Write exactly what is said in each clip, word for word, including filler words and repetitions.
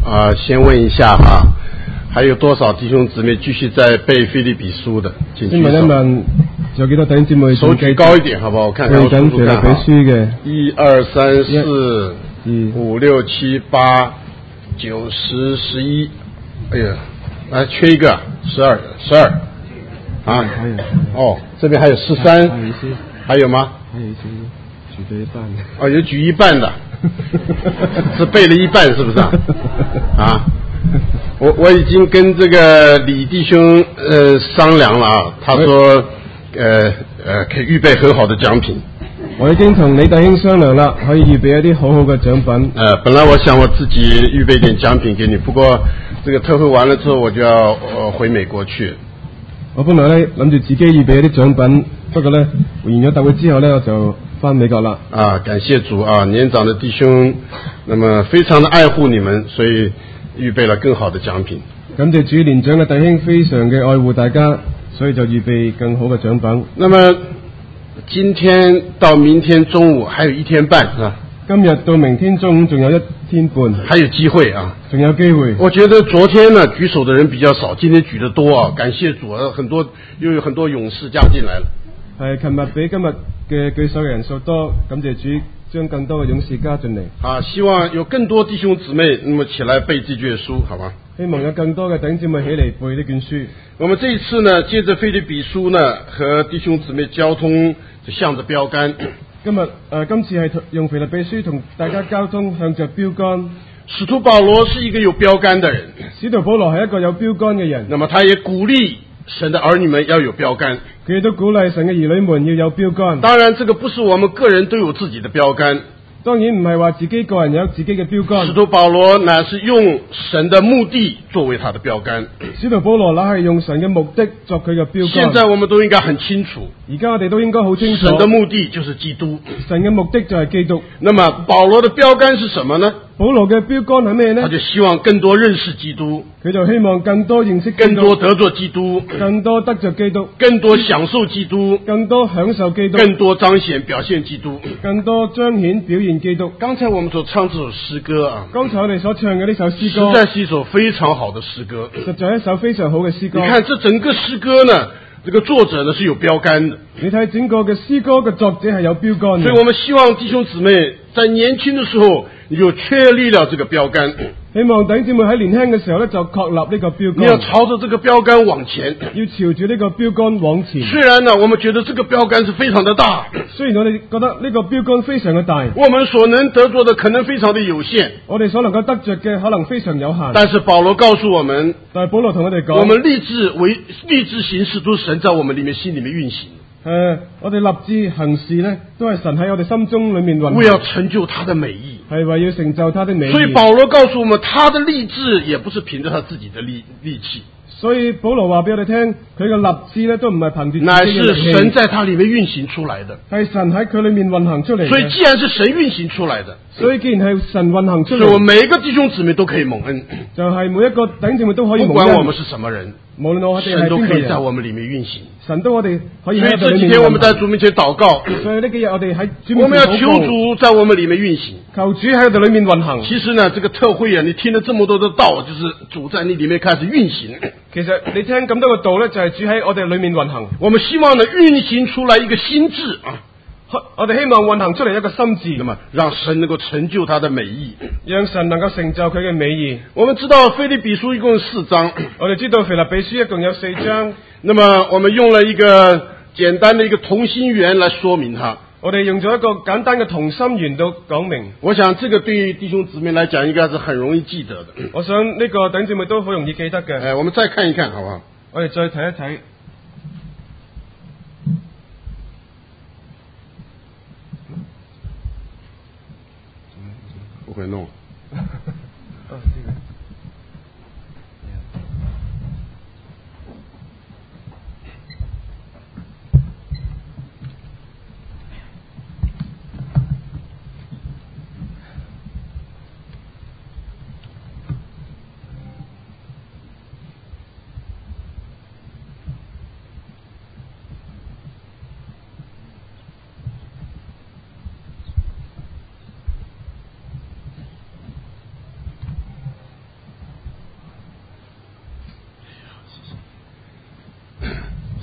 啊、呃，先问一下哈，还有多少弟兄姊妹继续在背腓立比书的？请举手。 先問一問，有幾多弟兄姊妹手舉高一點，好不好？我看看我數數看哈。一二三四五六七八九十十一，哎呀，啊，缺一個，十二十二啊。哦，這邊還有十三，還有嗎？ 還有一些舉咗一半。 哦，有舉一半的，是背了一半，是不是啊？啊，我我已經跟這個李弟兄呃商量了啊，他說呃呃可以預備很好的獎品。 我已經同李弟兄商量啦，可以預備一啲好好嘅獎品。 呃，本來我想我自己預備點獎品給你，不過這個特會完了之後我就要呃回美國去。 我本來咧諗住自己預備一啲獎品，不過咧完咗特會之後咧我就翻美國啦。 啊，感謝主啊，年長的弟兄，那麼非常的愛護你們，所以預備了更好的獎品。 感謝主，年長嘅弟兄非常嘅愛護大家，所以就預備更好嘅獎品。 那麼今天到明天中午還有一天半啊。 今日到明天中午仲有一天半， 還有機會啊， 仲有機會。 我覺得昨天呢舉手的人比較少，今天舉得多啊，感謝主啊，很多又有很多勇士加進來了。 係，琴日比今日嘅舉手嘅人數多，感謝主將更多嘅勇士加進嚟。 啊，希望有更多弟兄姊妹那麼起來背這卷書，好嗎？ 希望有更多嘅弟兄姊妹起嚟背呢卷書。 我們這一次呢，借着腓立比書呢，和弟兄姊妹交通，就向着標杆。 今日誒、呃，今次係用腓立比書同大家交通，向着標杆。 使徒保羅是一個有標杆的人， 使徒保羅係一個有標杆嘅人。 那麼他也鼓勵神的兒女們要有標杆。 佢亦都鼓勵神嘅兒女們要有標杆。 當然，這個不是我們個人都有自己的標杆。 當然唔係話自己個人有自己嘅標杆。 使徒保羅乃是用神的目的作為他的標杆。 使徒保羅乃係用神嘅目的作佢嘅標杆。 現在我們都應該很清楚， 而家我哋都應該好清楚， 神的目的就是基督。 神嘅目的就係基督。 那麼保羅的標杆是什麼呢？ 保羅嘅標杆係咩呢？ 他就希望更多認識基督， 佢就希望更多認識基督， 更多得着基督， 更多得着基督， 更多享受基督， 更多享受基督， 更多彰顯表現基督， 更多彰顯表現基督。 剛才我們所唱這首詩歌啊， 剛才我哋所唱嘅呢首詩歌， 實在是一首非常好的詩歌， 實在係一首非常好嘅詩歌。 你看這整個詩歌呢，這個作者呢是有標杆的。 你睇整個嘅詩歌嘅作者係有標杆嘅。 所以我們希望弟兄姊妹在年輕的時候，你就確立了這個標杆。 希望弟兄姊妹喺年輕嘅時候咧，就確立呢個標杆。 你要朝着這個標杆往前， 要朝住呢個標杆往前。 雖然呢，我們覺得這個標杆是非常的大， 雖然我哋覺得呢個標杆非常嘅大， 我們所能得着的可能非常的有限， 我哋所能夠得着嘅可能非常有限。 但是保羅告訴我們， 但係保羅同我哋講， 我們立志為立志行事，都是神在我們裏面心裏面運行。 誒、呃，我哋立志行事呢，都係神喺我哋心中裏面運行， 為要成就他的美意， 係為要成就他的美意。 所以保羅告訴我們，他的立志也不是憑着他自己的力力氣。 所以保羅話俾我哋聽，佢嘅立志呢都唔係憑住自己嘅力氣， 乃是神在他裏面運行出來的， 係神喺佢裏面運行出嚟。 所以既然是神運行出來的， 所以既然係神運行出嚟， 所以我們每一個弟兄姊妹都可以蒙恩， 就係、是、每一個弟兄姊妹都可以蒙恩， 不管我們是什麼人， 無論我哋係神都可以邊個人， 在我們裏面運行。 神都我哋可以。 所以這幾天我們在主面前禱告， 所以呢幾日我哋喺主面前禱告， 我們要求主在我們裏面運行， 求主喺我哋裏面運行。 其實呢，這個特會啊，你聽了這麼多的道，就是主在你裏面開始運行。 其實你聽咁多個道呢，就係主喺我哋裏面運行。 我們希望呢運行出來一個心智啊， 我哋希望運行出嚟一個心智， 那麼讓神能夠成就他的美意， 讓神能夠成就佢嘅美意。 我們知道腓立比書一共有四章， 我哋知道腓立比書一共有四章， 那麼我們用了一個簡單的一個同心圓來說明它。 我哋用咗一個簡單嘅同心圓都講明。 我想這個對於弟兄姊妹來講應該是很容易記得的。 我想呢個弟兄姊妹都好容易記得嘅。 誒，我們再看一看，好不好？ 我哋再睇一睇。 不會弄。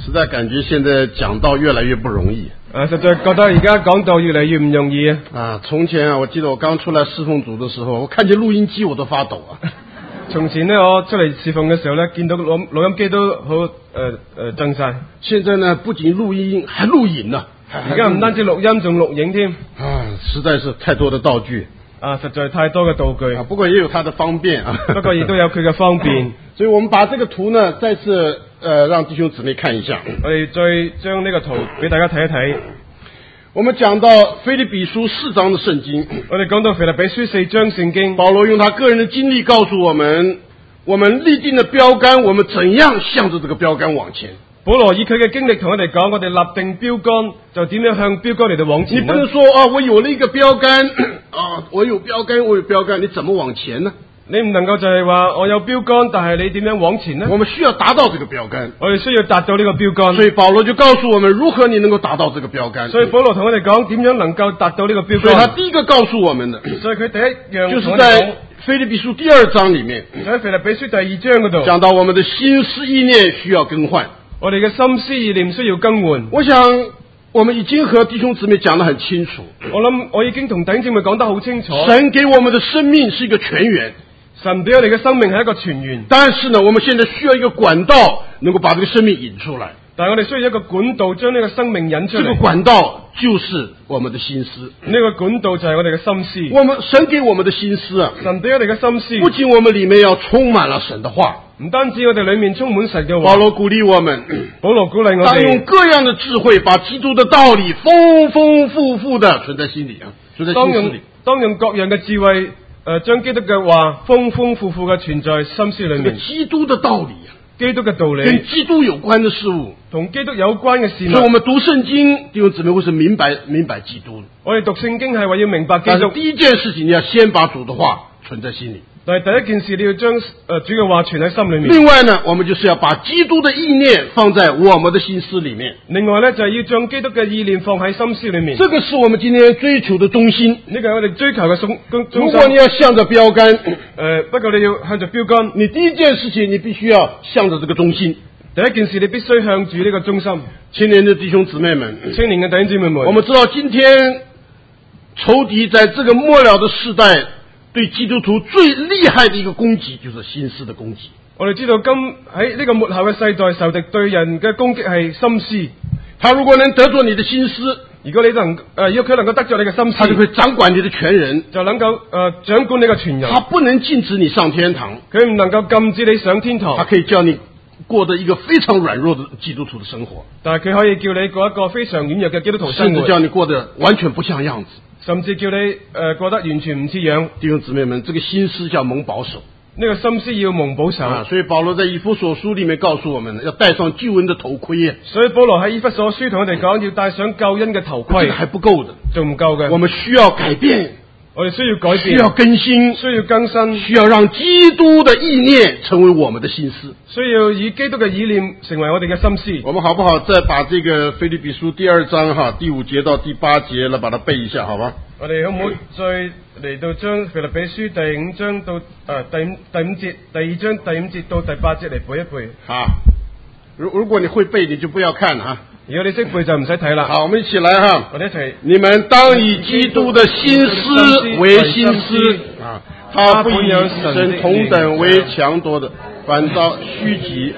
实在感觉现在讲道越来越不容易。 啊，實在覺得而家講道越嚟越唔容易啊！ 啊，從前啊，我記得我剛出來侍奉主的時候，我看見錄音機我都發抖啊。 從前呢，我出嚟侍奉嘅時候呢，見到錄錄音機都好誒誒震晒。 現在呢，不僅錄音，還錄影啊！ 而家唔單止錄音，仲錄影添。 啊，實在是太多的道具。 啊，實在太多嘅道具。 啊，不過也有它的方便啊。 不過亦都有佢嘅方便。 所以我們把這個圖呢，再次呃讓弟兄姊妹看一下。 我哋再將呢個圖俾大家睇一睇。 我們講到腓立比書四章的聖經， 我哋講到腓立比書四章聖經， 保羅用他個人的經歷告訴我們，我們立定的標杆，我們怎樣向着這個標杆往前。 保羅以佢嘅經歷同我哋講，我哋立定標杆就點樣向標杆嚟到往前。 你不能說啊，我有了一個標杆啊，我有標杆，我有標杆，你怎麼往前呢？ 你唔能夠就係話我有標杆，但係你點樣往前呢？ 我們需要達到這個標杆， 我哋需要達到呢個標杆。 所以保羅就告訴我們，如何你能夠達到這個標杆。 所以保羅同我哋講點樣能夠達到呢個標杆。 所以他第一個告訴我們的， 所以佢第一樣就是在腓立比書第二章裏面， 喺腓立比書第二章嗰度講到我們的心思意念需要更換， 我哋嘅心思意念需要更換。 我想我們已經和弟兄姊妹講得很清楚， 我諗我已經同弟兄姊妹講得好清楚。 神給我們的生命是一個泉源。 神俾我哋嘅生命係一個泉源， 但是呢，我們現在需要一個管道，能夠把這個生命引出來。 但係我哋需要一個管道，將呢個生命引出嚟。 這個管道就是我們的心思。 呢個管道就係我哋嘅心思。 我們神給我們的心思啊， 神俾我哋嘅心思， 不僅我們裏面要充滿了神的話， 唔單止我哋裏面充滿神嘅話。 保羅鼓勵我們， 保羅鼓勵我哋， 當用各樣的智慧，把基督的道理豐豐富富的存在心裏啊，存在心思裏。 當用各樣嘅智慧。誒，將基督嘅話豐豐富富嘅存在心思裏面。 基督的道理啊， 基督嘅道理， 跟基督有關的事物， 同基督有關嘅事物。 所以我們讀聖經，弟兄姊妹會是明白明白基督。 我哋讀聖經係為要明白基督。 但是第一件事情，你要先把主的話存在心裏。 但係第一件事，你要將誒主嘅話存喺心裏面。 另外呢，我們就是要把基督的意念放在我們的心思裏面。 另外呢，就係要將基督嘅意念放喺心思裏面。 這個是我們今天追求的中心。 呢個係我哋追求嘅中中中心。 如果你要向着標杆，誒、 呃，不過你要向着標杆， 你第一件事情，你必須要向着這個中心。 第一件事，你必須向住呢個中心。 青年的弟兄姊妹們， 青年嘅弟兄姊妹們， 我們知道今天仇敵在這個末了的世代，對基督徒最厲害的一個攻擊就是心思的攻擊。 我哋知道今喺呢個末後嘅世代，仇敵對人嘅攻擊係心思。 他如果能得着你的心思， 如果你能誒、呃，如果佢能夠得着你嘅心思， 他就會掌管你的全人， 就能夠誒、呃、掌管你嘅全人。 他不能禁止你上天堂， 佢唔能夠禁止你上天堂。 他可以叫你過得一個非常軟弱的基督徒的生活， 但係佢可以叫你過一個非常軟弱嘅基督徒生活， 甚至叫你過得完全不像樣子。 甚至叫你誒、呃、過得完全唔似樣。 弟兄姊妹們，這個心思要蒙保守， 呢個心思要蒙保守。 啊，所以保羅在以弗所書裏面告訴我們，要戴上救恩的頭盔啊。 所以保羅喺以弗所書同我哋講，要戴上救恩嘅頭盔。 這個還不夠的， 仲唔夠嘅。 我們需要改變， 我哋需要改變， 需要更新， 需要更新， 需要讓基督的意念成為我們的心思， 需要以基督嘅意念成為我哋嘅心思。 我們好不好再把這個腓立比書第二章哈第五節到第八節來把它背一下，好吧？ 我哋好唔好再嚟到將腓立比書第五章到誒、呃、第五第五節第二章第五節到第八節嚟背一背。 好，如如果你會背，你就不要看哈。 如果你識背就唔使睇啦。 好，我們一起來哈。 我哋一齊。 你們當以基督的心思為心思啊，他不以神同等為強奪的，反倒虛己。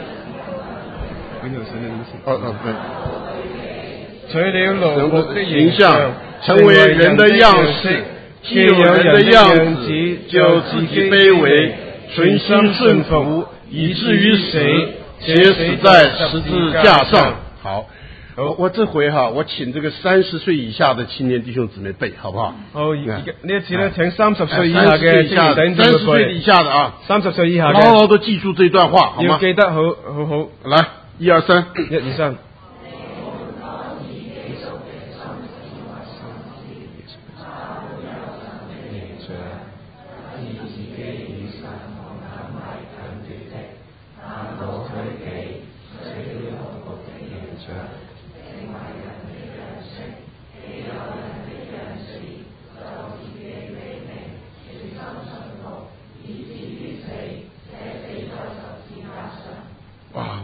哦哦對。 取了奴僕的形象， 成為人的樣式，既有人的樣子，就自己卑微，存心順服，以至於死，且死在十字架上。好，我我這回哈，我請這個三十歲以下的青年弟兄姊妹背，好不好？ 好，呢一次呢，請三十歲以下嘅青年弟兄姊妹背。三十歲以下的啊， 三十歲以下嘅， 牢牢地記住這段話，好嗎？ 要記得好好好。 來，一二三， 一二三。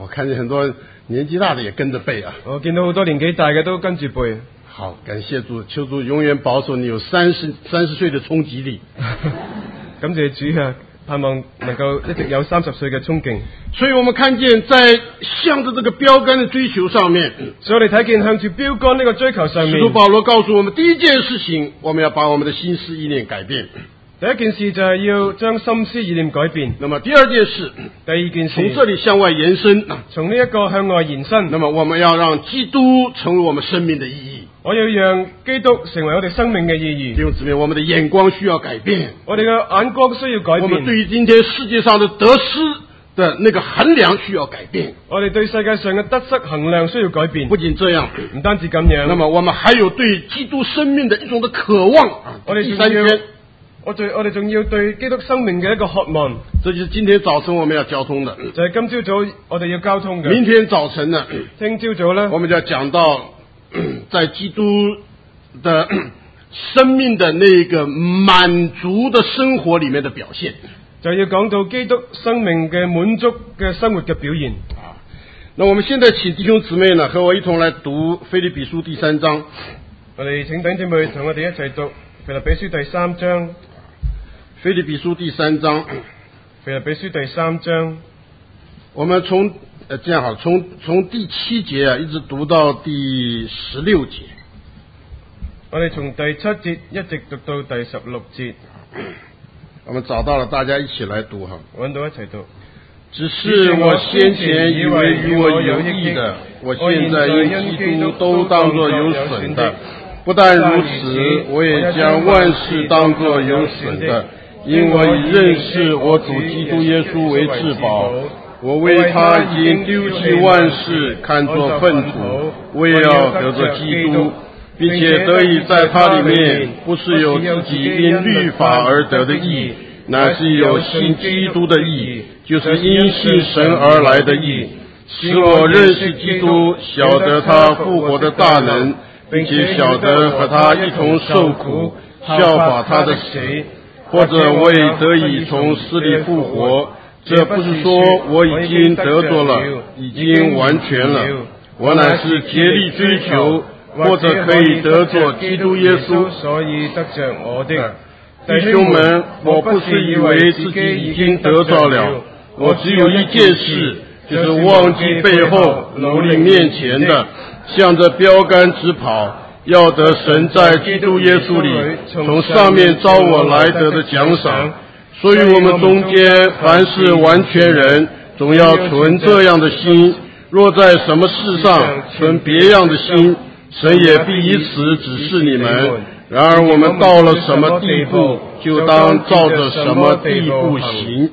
我看见很多年纪大的也跟着背啊。 我見到好多年紀大嘅都跟住背。 好，感謝主，求主永遠保守你有三十三十歲的衝擊力。 感謝主啊，盼望能夠一直有三十歲嘅衝勁。 所以我們看見在向着這個標杆的追求上面， 所以我哋睇見向住標杆呢個追求上面， 使徒保羅告訴我們，第一件事情，我們要把我們的心思意念改變。 第一件事就係要將心思意念改變。 那麼第二件事， 第二件事， 從這裏向外延伸， 從呢一個向外延伸。 那麼我們要讓基督成為我們生命的意義。 我要讓基督成為我哋生命嘅意義。 弟兄姊妹，我們的眼光需要改變， 我哋嘅眼光需要改變。 我們對於今天世界上的得失的那個衡量需要改變。 我哋對世界上嘅得失衡量需要改變。 不僅這樣， 唔單止咁樣， 那麼我們還有對基督生命的一種的渴望。 我哋第三天， 我哋我哋仲要對基督生命嘅一個渴望。 這就是今天早晨我們要交通的。 就係今朝早我哋要交通嘅。 明天早晨呢？ 聽朝早呢， 我們就要講到在基督的生命的那個滿足的生活裏面的表現， 就要講到基督生命嘅滿足嘅生活嘅表現。 啊，那我們現在請弟兄姊妹呢，和我一同來讀腓立比書第三章。 我哋請弟兄姊妹同我哋一齊讀腓立比書第三章。 腓立比書第三章， 腓立比書第三章， 我們從呃這樣好，從從第七節啊一直讀到第十六節。 我哋從第七節一直讀到第十六節。 我們找到了，大家一起來讀哈。 揾到一齊讀。 只是我先前以為與我有益的，我現在因基督都當作有損的。不但如此，我也將萬事當作有損的，因我已認識我主基督耶穌為至寶。我為他已經丟棄萬事，看作糞土，為要得着基督，並且得以在他裡面，不是有自己因律法而得的義，乃是有信基督的義，就是因信神而來的義，使我認識基督，曉得他復活的大能，並且曉得和他一同受苦，效法他的死，或者我也得以從死裡復活。這不是說我已經得着了，已經完全了，我乃是竭力追求，或者可以得着基督耶穌， 所以得着我的。 弟兄們，我不是以為自己已經得着了，我只有一件事，就是忘記背後，努力面前的，向着標杆直跑，要得神在基督耶穌裡從上面召我來得的獎賞。所以我們中間凡是完全人，總要存這樣的心，若在什麼事上存別樣的心，神也必以此指示你們。然而我們到了什麼地步，就當照着什麼地步行。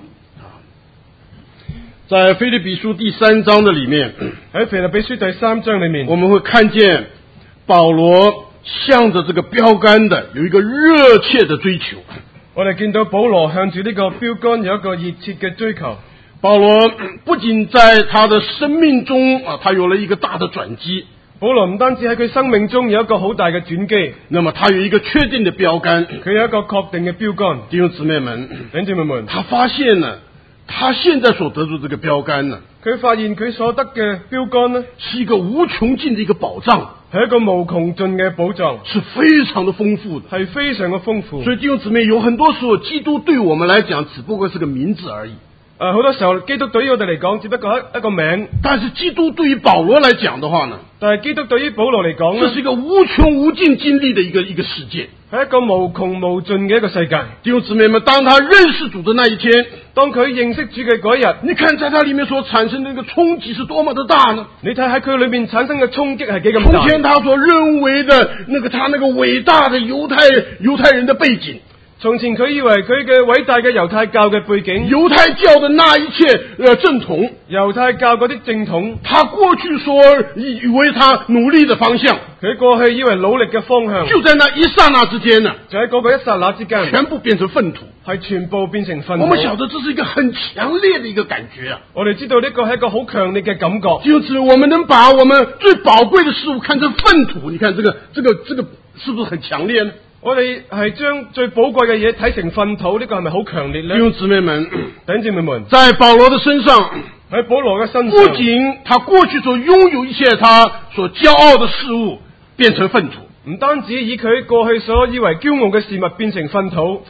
在腓立比書第三章的裡面， 喺腓立比書第三章裡面， 我們會看見保羅向着這個標杆的有一個熱切的追求。 我哋見到保羅向住呢個標杆有一個熱切嘅追求。 保羅不僅在他的生命中啊，他有了一個大的轉機。 保羅唔單止喺佢生命中有一個好大嘅轉機， 那麼他有一個確定的標杆， 佢有一個確定嘅標杆。 弟兄姊妹們， 弟兄姊妹們， 他發現呢，他現在所得到這個標杆呢， 佢發現佢所得嘅標杆呢， 是一個無窮盡的一個寶藏， 係一個無窮盡嘅寶藏， 是非常的豐富的， 係非常嘅豐富。 所以弟兄姊妹，有很多時候基督對我們來講只不過是個名字而已。 誒、呃，好多時候基督對於我哋嚟講只不過一一個名， 但是基督對於保羅來講的話呢， 但係基督對於保羅嚟講呢， 這是一個無窮無盡經歷的一個一個世界， 係一個無窮無盡嘅一個世界。 弟兄姊妹們，當他認識主的那一天， 當佢認識主嘅嗰一日， 你看在他裏面所產生的那個衝擊是多麼的大呢？ 你睇喺佢裏面產生嘅衝擊係幾咁大？ 從前他所認為的那個他那個偉大的猶太猶太人的背景。 從前佢以為佢嘅偉大嘅猶太教嘅背景， 猶太教的那一切呃正統， 猶太教嗰啲正統， 他過去所以為他努力的方向， 佢過去以為努力嘅方向， 就在那一剎那之間呢， 就喺嗰個一剎那之間， 全部變成糞土， 係全部變成糞土。 我們曉得這是一個很強烈的一個感覺啊！ 我哋知道呢個係一個好強烈嘅感覺， 就是我們能把我們最寶貴的事物看成糞土，你看這個這個這個是不是很強烈呢？ 我哋係將最寶貴嘅嘢睇成糞土，呢個係咪好強烈呢？ 弟兄姊妹們， 弟兄姊妹們， 在保羅的身上， 喺保羅嘅身上， 不僅他過去所擁有一切他所驕傲的事物變成糞土， 唔單止以佢過去所以為驕傲嘅事物變成糞土，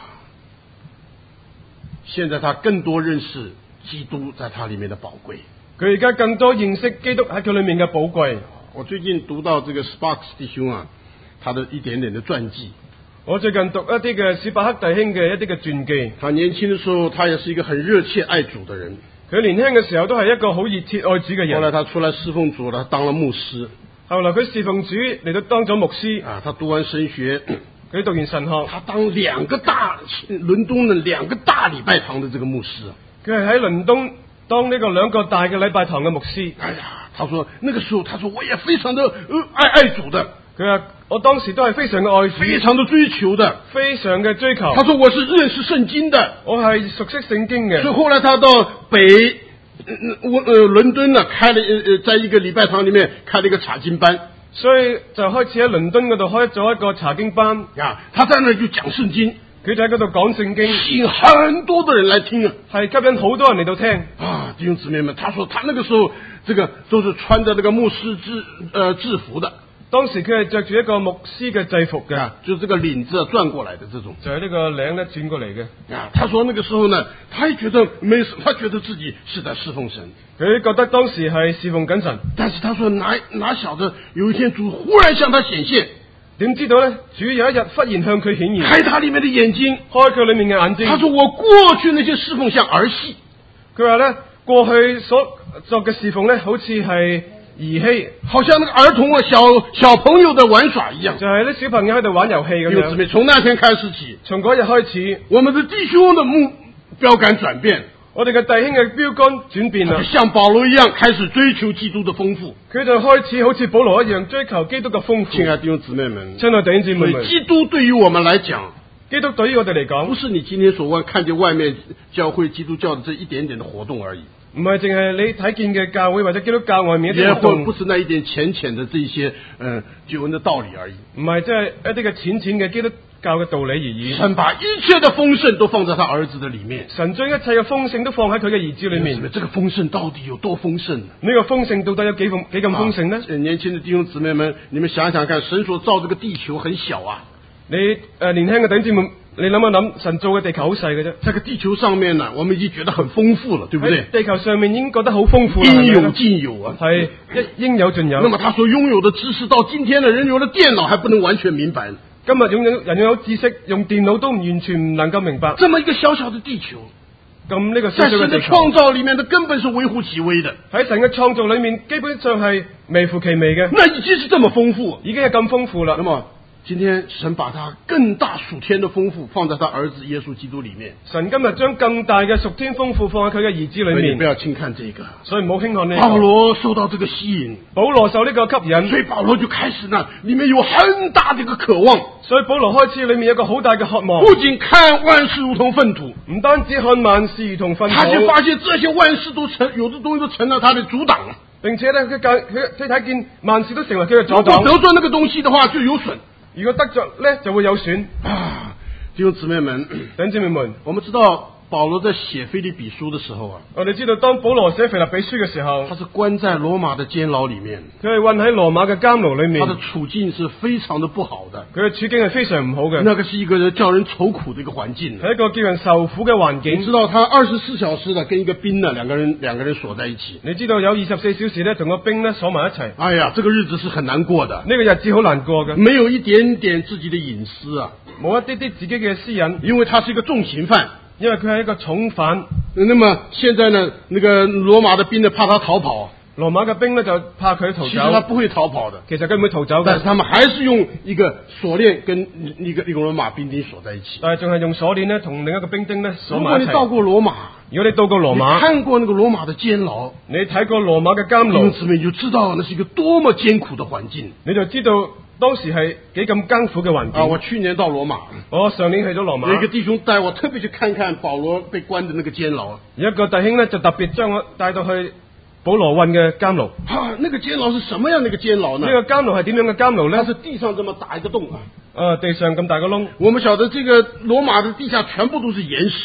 現在他更多認識基督在他裏面的寶貴。 佢而家更多認識基督喺佢裏面嘅寶貴。 我最近讀到這個 Sparks 弟兄啊，他的一點點的傳記。 我最近讀一啲嘅史巴克弟兄嘅一啲嘅傳記。 他年輕的時候，他也是一個很熱切愛主的人。 佢年輕嘅時候都係一個好熱切愛主嘅人。 後來他出來侍奉主，他當了牧師。 後來佢侍奉主嚟到當咗牧師。 啊，他讀完神學， 佢讀完神學， 他當兩個大倫敦的兩個大禮拜堂的這個牧師。 佢係喺倫敦當呢個兩個大嘅禮拜堂嘅牧師。 哎呀，他說那個時候，他說我也非常的愛愛主的。 佢話我當時都係非常嘅愛主， 非常的追求的， 非常嘅追求。 他說我是認識聖經的， 我係熟悉聖經嘅。 所以後來他到北我呃倫敦呢，開了呃在一個禮拜堂裏面開了一個查經班， 所以就開始喺倫敦嗰度開咗一個查經班。 啊，他在那就講聖經， 佢就喺嗰度講聖經， 吸引很多的人來聽啊， 係吸引好多人嚟到聽。 啊，弟兄姊妹們，他說他那個時候這個都是穿着那個牧師制呃制服的。 當時佢係着住一個牧師嘅制服嘅， 啊，就是這個領子轉過來的這種， 就係呢個領咧轉過嚟嘅。 啊，他說那個時候呢，他也覺得沒什麼，他覺得自己是在侍奉神， 佢覺得當時係侍奉緊神。 但是他說哪哪曉得有一天主忽然向他顯現， 點知道咧？主有一日忽然向佢顯現， 開他裏面的眼睛， 開佢裏面嘅眼睛。 他說我過去那些侍奉像兒戲， 佢話咧過去所作嘅侍奉咧，好似係兒戲， 好像那個兒童啊，小小朋友的玩耍一樣， 就係啲小朋友喺度玩遊戲咁樣。 弟兄姊妹，從那天開始起， 從嗰日開始， 我們的弟兄的目標感轉變， 我哋嘅弟兄嘅標杆轉變啦， 像保羅一樣開始追求基督的豐富， 佢就開始好似保羅一樣追求基督嘅豐富。 親愛的弟兄姊妹們， 親愛弟兄姊妹們， 基督對於我們來講， 基督對於我哋嚟講， 不是你今天所看見外面教會基督教的這一點點的活動而已。 唔係淨係你睇見嘅教會或者基督教外面一啲活動， 不是那一點淺淺的這一些，呃，救恩的道理而已。 唔係即係一啲嘅淺淺嘅基督教嘅道理而已。 神把一切的豐盛都放在他兒子的裏面， 神將一切嘅豐盛都放喺佢嘅兒子裏面。 這個豐盛到底有多豐盛？ 呢個豐盛到底有幾豐幾咁豐盛呢？ 啊，年輕的弟兄姊妹們，你們想想看，神所造這個地球很小啊。 你誒、呃、年輕嘅弟兄姊妹，你諗一諗，神造嘅地球好細嘅啫。 這個地球上面呢，我們已經覺得很豐富了，對不對？ 地球上面已經覺得好豐富了， 應有盡有啊， 係一應有盡有。 那麼他所擁有的知識，到今天的人有了電腦還不能完全明白。 今日擁有人擁有知識，用電腦都完全唔能夠明白。 這麼一個小小的地球， 咁呢個小小嘅地球，在神的創造裏面，的根本是微乎其微的。 喺神嘅創造裏面，基本上係微乎其微嘅。 那已經是這麼豐富， 已經係咁豐富啦。 那麼今天神把他更大屬天的豐富放在他兒子耶穌基督裏面。 神今日將更大嘅屬天豐富放喺佢嘅兒子裏面。 你不要輕看這個， 所以唔好輕看呢個。 保羅受到這個吸引， 保羅受呢個吸引， 所以保羅就開始呢，裏面有很大的一個渴望。 所以保羅開始裏面有一個好大嘅渴望， 不僅看萬事如同糞土， 唔單止看萬事如同糞土， 他就發現這些萬事都成，有的東西都成了他的阻擋。 並且呢，佢佢佢睇見萬事都成為佢嘅阻擋。 如果得罪那個東西的話，就有損。 如果得着咧，就會有損。 啊，弟兄姊妹們，弟兄姊妹們， 我們知道保羅在寫腓立比書的時候啊， 我哋知道當保羅寫腓立比書嘅時候， 他是關在羅馬的監牢裏面， 佢係困喺羅馬嘅監牢裏面， 他的處境是非常的不好的， 佢嘅處境係非常唔好嘅。 那個是一個叫人愁苦的一個環境， 係一個叫人受苦嘅環境。 你知道他二十四小時的跟一個兵呢，兩個人兩個人鎖在一起。 你知道有二十四小時咧，同個兵咧鎖埋一齊。 哎呀，這個日子是很難過的， 呢個日子好難過嘅， 沒有一點點自己的隱私啊， 冇一啲啲自己嘅私隱， 因為他是一個重刑犯。 因為佢係一個重犯。 那麼現在呢，那個羅馬的兵呢，怕他逃跑。 羅馬嘅兵呢，就怕佢逃走。 其實他不會逃跑的， 其實佢唔會逃走嘅。 但是他們還是用一個鎖鏈跟一個一個羅馬兵丁鎖在一起。 但係仲係用鎖鏈呢，同另一個兵丁呢鎖埋一齊。 如果你到過羅馬， 如果你到過羅馬， 你看過那個羅馬的監牢， 你睇過羅馬嘅監牢， 弟兄姊妹就知道那是一個多麼艱苦的環境。 你就知道當時係幾咁艱苦嘅環境。 啊，我去年到羅馬， 我上年去咗羅馬， 有一個弟兄帶我特別去看看保羅被關的那個監牢。 有一個弟兄呢，就特別將我帶到去保羅運嘅監牢。 啊，那個監牢是什麼樣的一個監牢呢？ 呢個監牢係點樣嘅監牢呢？ 它是地上這麼大一個洞啊， 呃，地上咁大個窿。 我們曉得這個羅馬的地下全部都是岩石。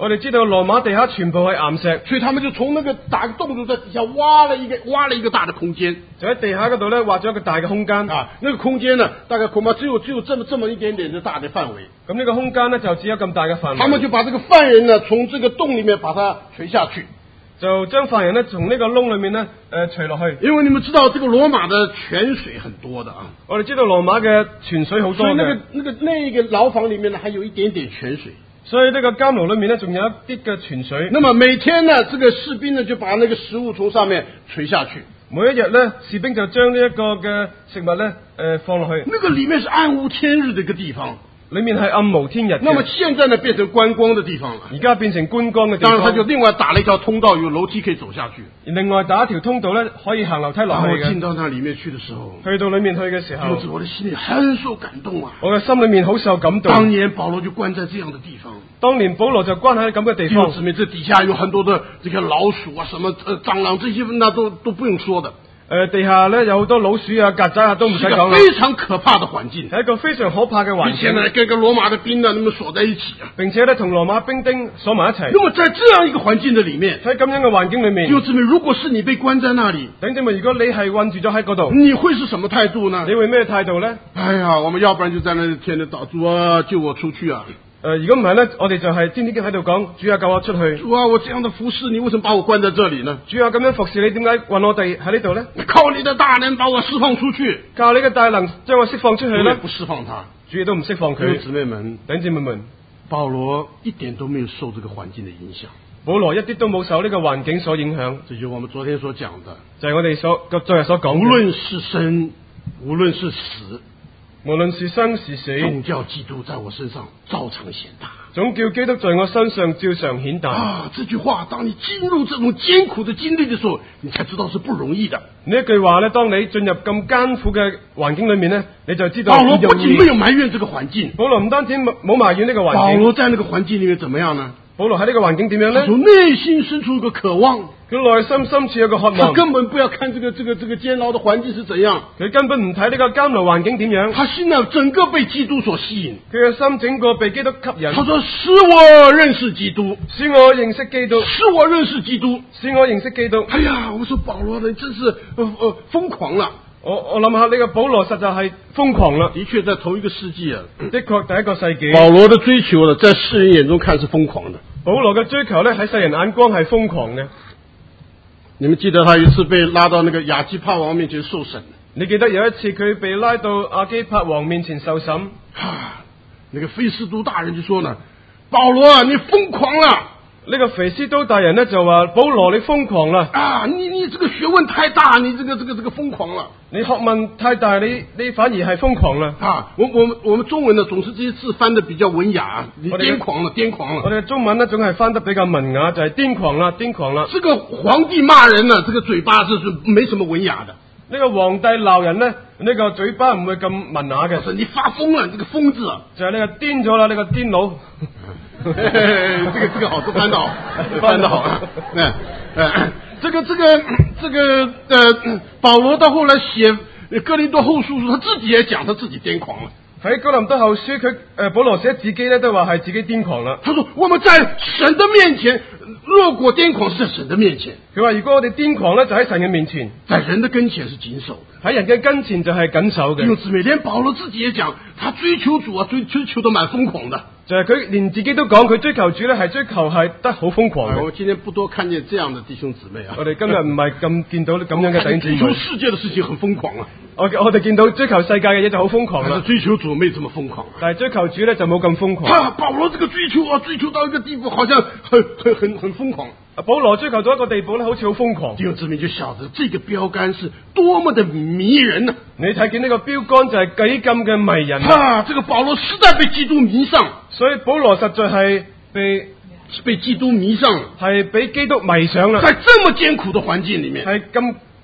我哋知道羅馬地下全部係岩石， 所以他們就從那個打個洞就在底下挖了一個挖了一個大的空間， 就喺地下嗰度咧挖咗一個大嘅空間啊，那個空間呢，大概恐怕只有只有這麼這麼一點點的大的範圍。 咁呢個空間咧就只有咁大嘅範圍。 他們就把這個犯人呢從這個洞裏面把它垂下去， 就將犯人咧從呢個窿裏面咧誒垂落去。 因為你們知道這個羅馬的泉水很多的啊， 我哋知道羅馬嘅泉水好多嘅， 所以那個那個那個牢房裏面呢還有一點點泉水。 所以呢個監牢裏面呢，仲有一啲嘅泉水。 那麼每天呢，這個士兵呢就把那個食物從上面垂下去。 每一日呢，士兵就將呢一個嘅食物呢，誒、呃、放落去。 那個裏面是暗無天日的一個地方， 裏面係暗無天日。 那麼現在呢，變成觀光的地方了。 而家變成觀光嘅地方。 當然，他就另外打了一條通道，有樓梯可以走下去。 另外打一條通道呢，可以行樓梯落去嘅。 我進到那裏面去的時候， 去到裏面去嘅時候， 我的心裏很受感動啊！ 我嘅心裏面好受感動。 當年保羅就關在這樣的地方。 當年保羅就關喺咁嘅地方。 弟兄姊妹，這底下有很多的這個老鼠啊，什麼呃蟑螂，這些那都都不用說的。 誒、呃，地下咧有好多老鼠啊、曱甴啊，都唔使講啦。 非常可怕的環境， 係一個非常可怕嘅環境。 並且呢，跟個羅馬的兵呢，那麼鎖在一起啊。 並且咧，同羅馬兵丁鎖埋一齊。 那麼在這樣一個環境的裏面， 喺咁樣嘅環境裏面， 弟兄姊妹，如果是你被關在那裏， 弟兄姊妹，如果你係困住咗喺嗰度， 你會是什麼態度呢？ 你會咩態度咧？ 哎呀，我們要不然就在那天天禱主啊，救我出去啊！ 誒、呃，如果唔係咧，我哋就係天天喺度講，主啊，救我出去。 主啊，我這樣的服侍你，為什麼把我關在這裏呢？ 主啊，咁樣服侍你，點解運我哋喺呢度咧？ 靠你的大能把我釋放出去， 靠你嘅大能將我釋放出去咧？ 不釋放他， 主亦都唔釋放佢。 姊妹們， 弟兄姊妹們， 保羅一點都沒有受這個環境的影響。 保羅一啲都冇受呢個環境所影響。 這就是我們昨天所講的， 就係我哋所昨日所講。 無論是生，無論是死， 無論是生是死， 總叫基督在我身上照常顯大。 總叫基督在我身上照常顯大。 啊，這句話，當你進入這種艱苦的經歷的時候，你才知道是不容易的。 呢一句話呢，當你進入咁艱苦嘅環境裏面呢，你就知道。 保羅不僅沒有埋怨這個環境， 保羅唔單止冇埋怨呢個環境。 保羅在那個環境裏面怎麼樣呢？ 保羅喺呢個環境點樣呢？ 從內心深處有個渴望， 佢內心深處有個渴望。 他根本不要看這個這個這個監牢的環境是怎樣， 佢根本唔睇呢個監牢環境點樣。 他心呢整個被基督所吸引， 佢嘅心整個被基督吸引。 他說：使我認識基督， 使我認識基督， 使我認識基督， 使我認識基督。 哎呀，我說保羅人真是呃呃瘋狂了。 我我諗下呢個保羅實在係瘋狂啦。 的確，在頭一個世紀啊， 的確第一個世紀， 保羅的追求呢，在世人眼中看是瘋狂的。 保羅嘅追求呢，喺世人眼光係瘋狂嘅。 你們記得他一次被拉到那個亞基帕王面前受審。 你記得有一次佢被拉到亞基帕王面前受審， 啊，那個菲斯都大人就說呢：保羅啊，你瘋狂了。 呢個菲斯都大人呢就話：保羅你瘋狂啦！ 啊，你你這個學問太大，你這個這個這個瘋狂了。 你學問太大，你你反而係瘋狂啦。 啊，我我們我們中文呢總是這些字翻得比較文雅，你癲狂了，癲狂了。 我哋中文呢總係翻得比較文雅，就係、是、癲狂啦，癲狂啦。 這個皇帝罵人呢，這個嘴巴是是沒什麼文雅的。 呢個皇帝鬧人呢，呢、這個嘴巴唔會咁文雅嘅。 你發瘋了，這個瘋字啊， 就係呢個癲咗啦，呢、這個癲佬。 這個這個好，這翻得好，翻得好。嗯嗯，這個這個這個呃，保羅到後來寫哥林多後書時，他自己也講他自己癲狂了。 喺哥林多後書，佢誒保羅寫自己咧都話係自己癲狂啦。 他說：我們在神的面前，若果癲狂是在神的面前。 佢話如果我哋癲狂咧，就喺神嘅面前， 在人的跟前是謹守的， 喺人嘅跟前就係謹守嘅。 弟兄姊妹，連保羅自己也講，他追求主啊，追追求得蠻瘋狂的。 就係佢連自己都講，佢追求主咧係追求係得好瘋狂嘅。 哎，我今天不多看見這樣的弟兄姊妹啊。 我哋今日唔係咁見到咁樣嘅弟兄姊妹。 追求世界的事情很瘋狂啊。 我我哋見到追求世界嘅嘢就好瘋狂啦。 但係追求主沒這麼瘋狂，啊。 但係追求主咧就冇咁瘋狂。 啊，保羅這個追求啊，追求到一個地步，好像很很很很瘋狂。 保羅追求到一個地步咧，好似好瘋狂。 弟兄姊妹就曉得這個標杆是多麼的迷人啊！ 你睇見呢個標杆就係幾咁嘅迷人啊！這個保羅實在被基督迷上， 所以保羅實在係被被基督迷上， 係俾基督迷上啦。 在這麼艱苦的環境裏面， 係咁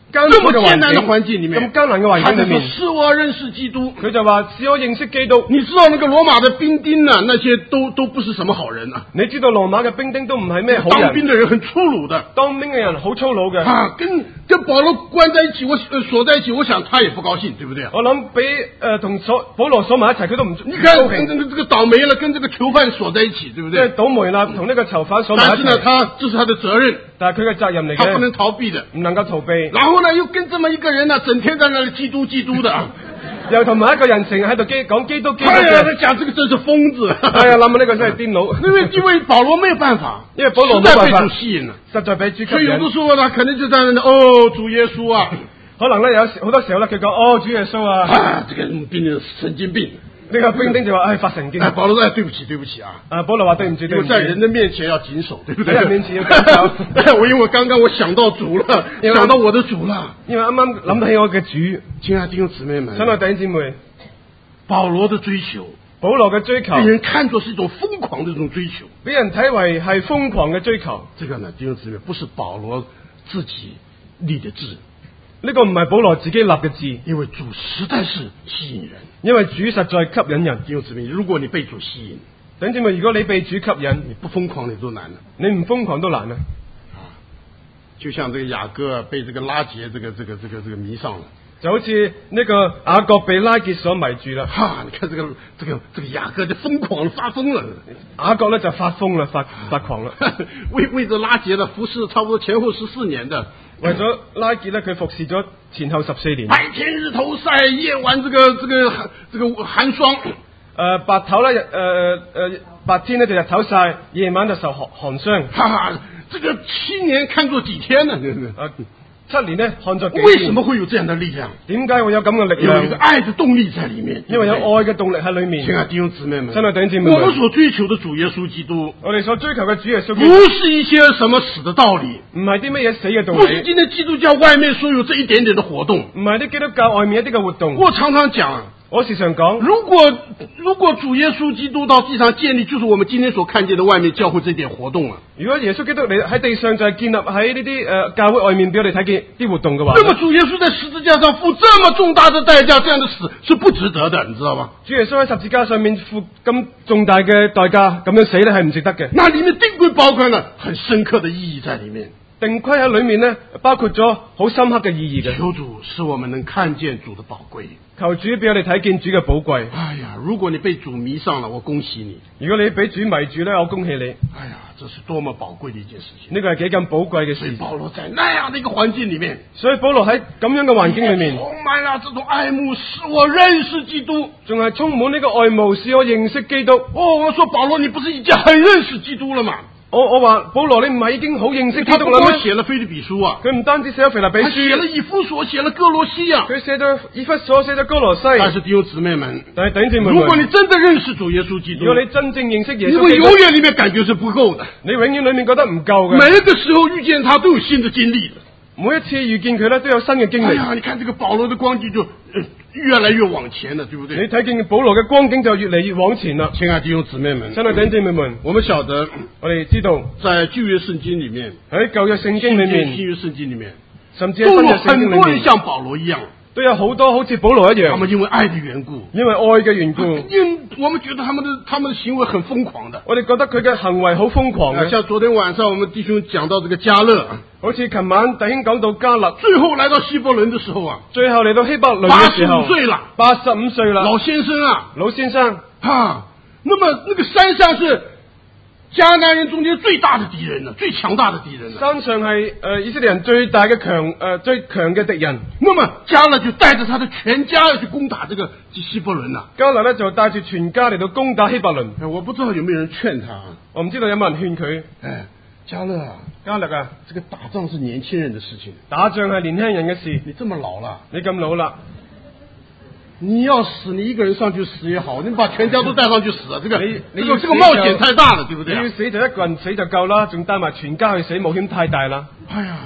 这么艰难的环境里面， 咁艱難嘅環境裏面， 使我認識基督。 佢就話使我認識基督。 你知道那個羅馬的兵丁啊，那些都都不是什麼好人啊。 你知道羅馬嘅兵丁都唔係咩好人。 當兵的人很粗魯的， 當兵嘅人好粗魯嘅。 啊，跟跟保羅關在一起，我鎖在一起，我想他也不高興，對不對？ 我諗俾誒同鎖保羅鎖埋一齊，佢都唔你看跟這個這個倒霉了，跟這個囚犯鎖在一起，對不對？ 即係倒霉啦，同呢個囚犯鎖埋一齊。 但是呢，他這是他的責任。 但係佢嘅責任嚟嘅， 他不能逃避的， 唔能夠逃避。 然後呢，又跟這麼一個人呢，整天在那裏基督基督的， 又同埋一個人成日喺度基講基督基督嘅。 哎呀，他講這個真是瘋子。 哎呀，諗下呢個真係癲佬。 因為因為保羅沒有辦法， 因為保羅實在被主吸引了， 實在被主吸引。 所以有的時候呢，可能就在那哦，主耶穌啊， 可能咧有好多時候咧，佢講哦，主耶穌啊， 啊，這個病人神經病。 呢個兵丁就話：唉，發神經。 哎，保羅說：對不起，對不起啊！ 啊，保羅話：對唔住，對唔住。 在人的面前要謹守，對不對？ 在人面前要謹守。 我因為我剛剛我想到主了，想到我的主了。 因為啱啱諗起我嘅主。 親愛的弟兄姊妹們， 親愛的弟兄姊妹， 保羅的追求， 保羅嘅追求， 被人看作是一種瘋狂的一種追求， 俾人睇為係瘋狂嘅追求。 這個呢，弟兄姊妹，不是保羅自己立的志。 呢個唔係保羅自己立嘅志， 因為主實在是吸引人， 因為主實在吸引人。 弟兄姊妹，如果你被主吸引， 弟兄姊妹，如果你被主吸引， 你不瘋狂你都難了， 你唔瘋狂都難啊！ 啊，就像這個雅各被這個拉結這個這個這個這個迷上了， 就好似呢個雅各被拉結所迷住啦。 哈，你看這個這個這個雅各就瘋狂了，發瘋了， 雅各呢就發瘋啦，發發狂啦， 為為這拉結呢服侍差不多前後十四年的。 為咗拉結咧，佢服侍咗前後十四年。 白天日頭曬，夜晚這個這個這個寒霜。誒、 呃，白頭咧，誒、呃、誒、呃，白天咧就日頭曬，夜晚就受寒寒霜。 哈哈，這個七年看作幾天呢？ 啊，七年咧看作幾天。 為什麼會有這樣的力量？ 點解會有咁嘅力量？ 有一個愛的動力在裏面， 因為有愛嘅動力喺裏面。親愛弟兄姊妹們， 親愛弟兄姊妹們， 我們所追求的主耶穌基督， 我哋所追求嘅主耶穌基督， 不是一些什麼死的道理， 唔係啲乜嘢死嘅道理， 不是今天基督教外面所有這一點點的活動， 唔係啲基督教外面一啲嘅活動。 我常常講。 我時常講， 如果如果主耶穌基督到地上建立，就是我們今天所看見的外面教會這點活動啊。 如果耶穌基督你喺地上就係建立喺呢啲誒教會外面俾我哋睇見啲活動嘅話， 那麼主耶穌在十字架上付這麼重大的代價，這樣的死是不值得的，你知道嗎？ 主耶穌喺十字架上面付咁重大嘅代價，咁樣死咧係唔值得嘅。 那裏面定規包括了很深刻的意義在裏面。 定規喺裏面呢，包括咗好深刻嘅意義嘅。 求主使我們能看見主的寶貴， 求主俾我哋睇見主嘅寶貴。 哎呀，如果你被主迷上了，我恭喜你； 如果你俾主迷住咧，我恭喜你。 哎呀，這是多麼寶貴的一件事情！ 呢個係幾咁寶貴嘅事。 所以保羅在那樣的一個環境裏面， 所以保羅喺咁樣嘅環境裏面， 充滿了這種愛慕，使我認識基督， 仲係充滿呢個愛慕，使我認識基督。 哦，我說保羅，你不是已經很認識基督了嗎？ 我我話保羅，你唔係已經好認識基督啦咩？ 他寫了腓立比書啊， 佢唔單止寫咗腓立比書， 他寫了以弗所，寫了哥羅西啊， 佢寫咗以弗所，寫咗哥羅西。 但是弟兄姊妹們， 但係弟兄姊妹們， 如果你真的認識主耶穌基督， 如果你真正認識耶穌基督， 你會永遠裏面感覺是不夠的， 你永遠裏面覺得唔夠嘅。 每一個時候遇見他都有新的經歷， 每一次遇見佢咧都有新嘅經歷。 哎呀，你看這個保羅的光景就、呃、越來越往前了，對不對？ 你睇見保羅嘅光景就越嚟越往前啦。 親愛的弟兄姊妹們， 親愛的弟兄姊妹們， 我們曉得， 我哋知道在舊約聖經裏面， 喺舊約聖經裏面， 新約聖經裏面， 甚至喺新約聖經裏面， 都有很多人像保羅一樣， 都有好多好似保羅一樣。 他們因為愛的緣故， 因為愛嘅緣故， 因我們覺得他們的他們的行為很瘋狂的。 我哋覺得佢嘅行為好瘋狂嘅。 像昨天晚上我們弟兄講到這個迦勒， 好似琴晚弟兄講到迦勒， 最後來到希伯倫的時候啊， 最後嚟到希伯倫嘅時候， 八十五歲了， 八十五歲啦， 老先生啊， 老先生， 哈，那麼那個山上是迦南人中間最大的敵人了，最強大的敵人了。 山上係誒、呃、以色列人最大嘅強誒最強嘅敵人。 那麼迦勒就帶着他的全家要去攻打這個希伯倫啦。 迦勒咧就帶住全家嚟到攻打希伯倫。 我不知道有沒有人勸他， 我唔知道有冇人勸佢。 哎，迦勒啊， 迦勒啊， 這個打仗是年輕人的事情， 打仗係年輕人嘅事。 你這麼老了， 你咁老啦。 你要死，你一個人上去死也好，你把全家都帶上去死啊！這個你你這個這個冒險太大了，對不對？ 你要死就一個人死就夠啦，仲帶埋全家去死，冒險太大啦。 哎呀，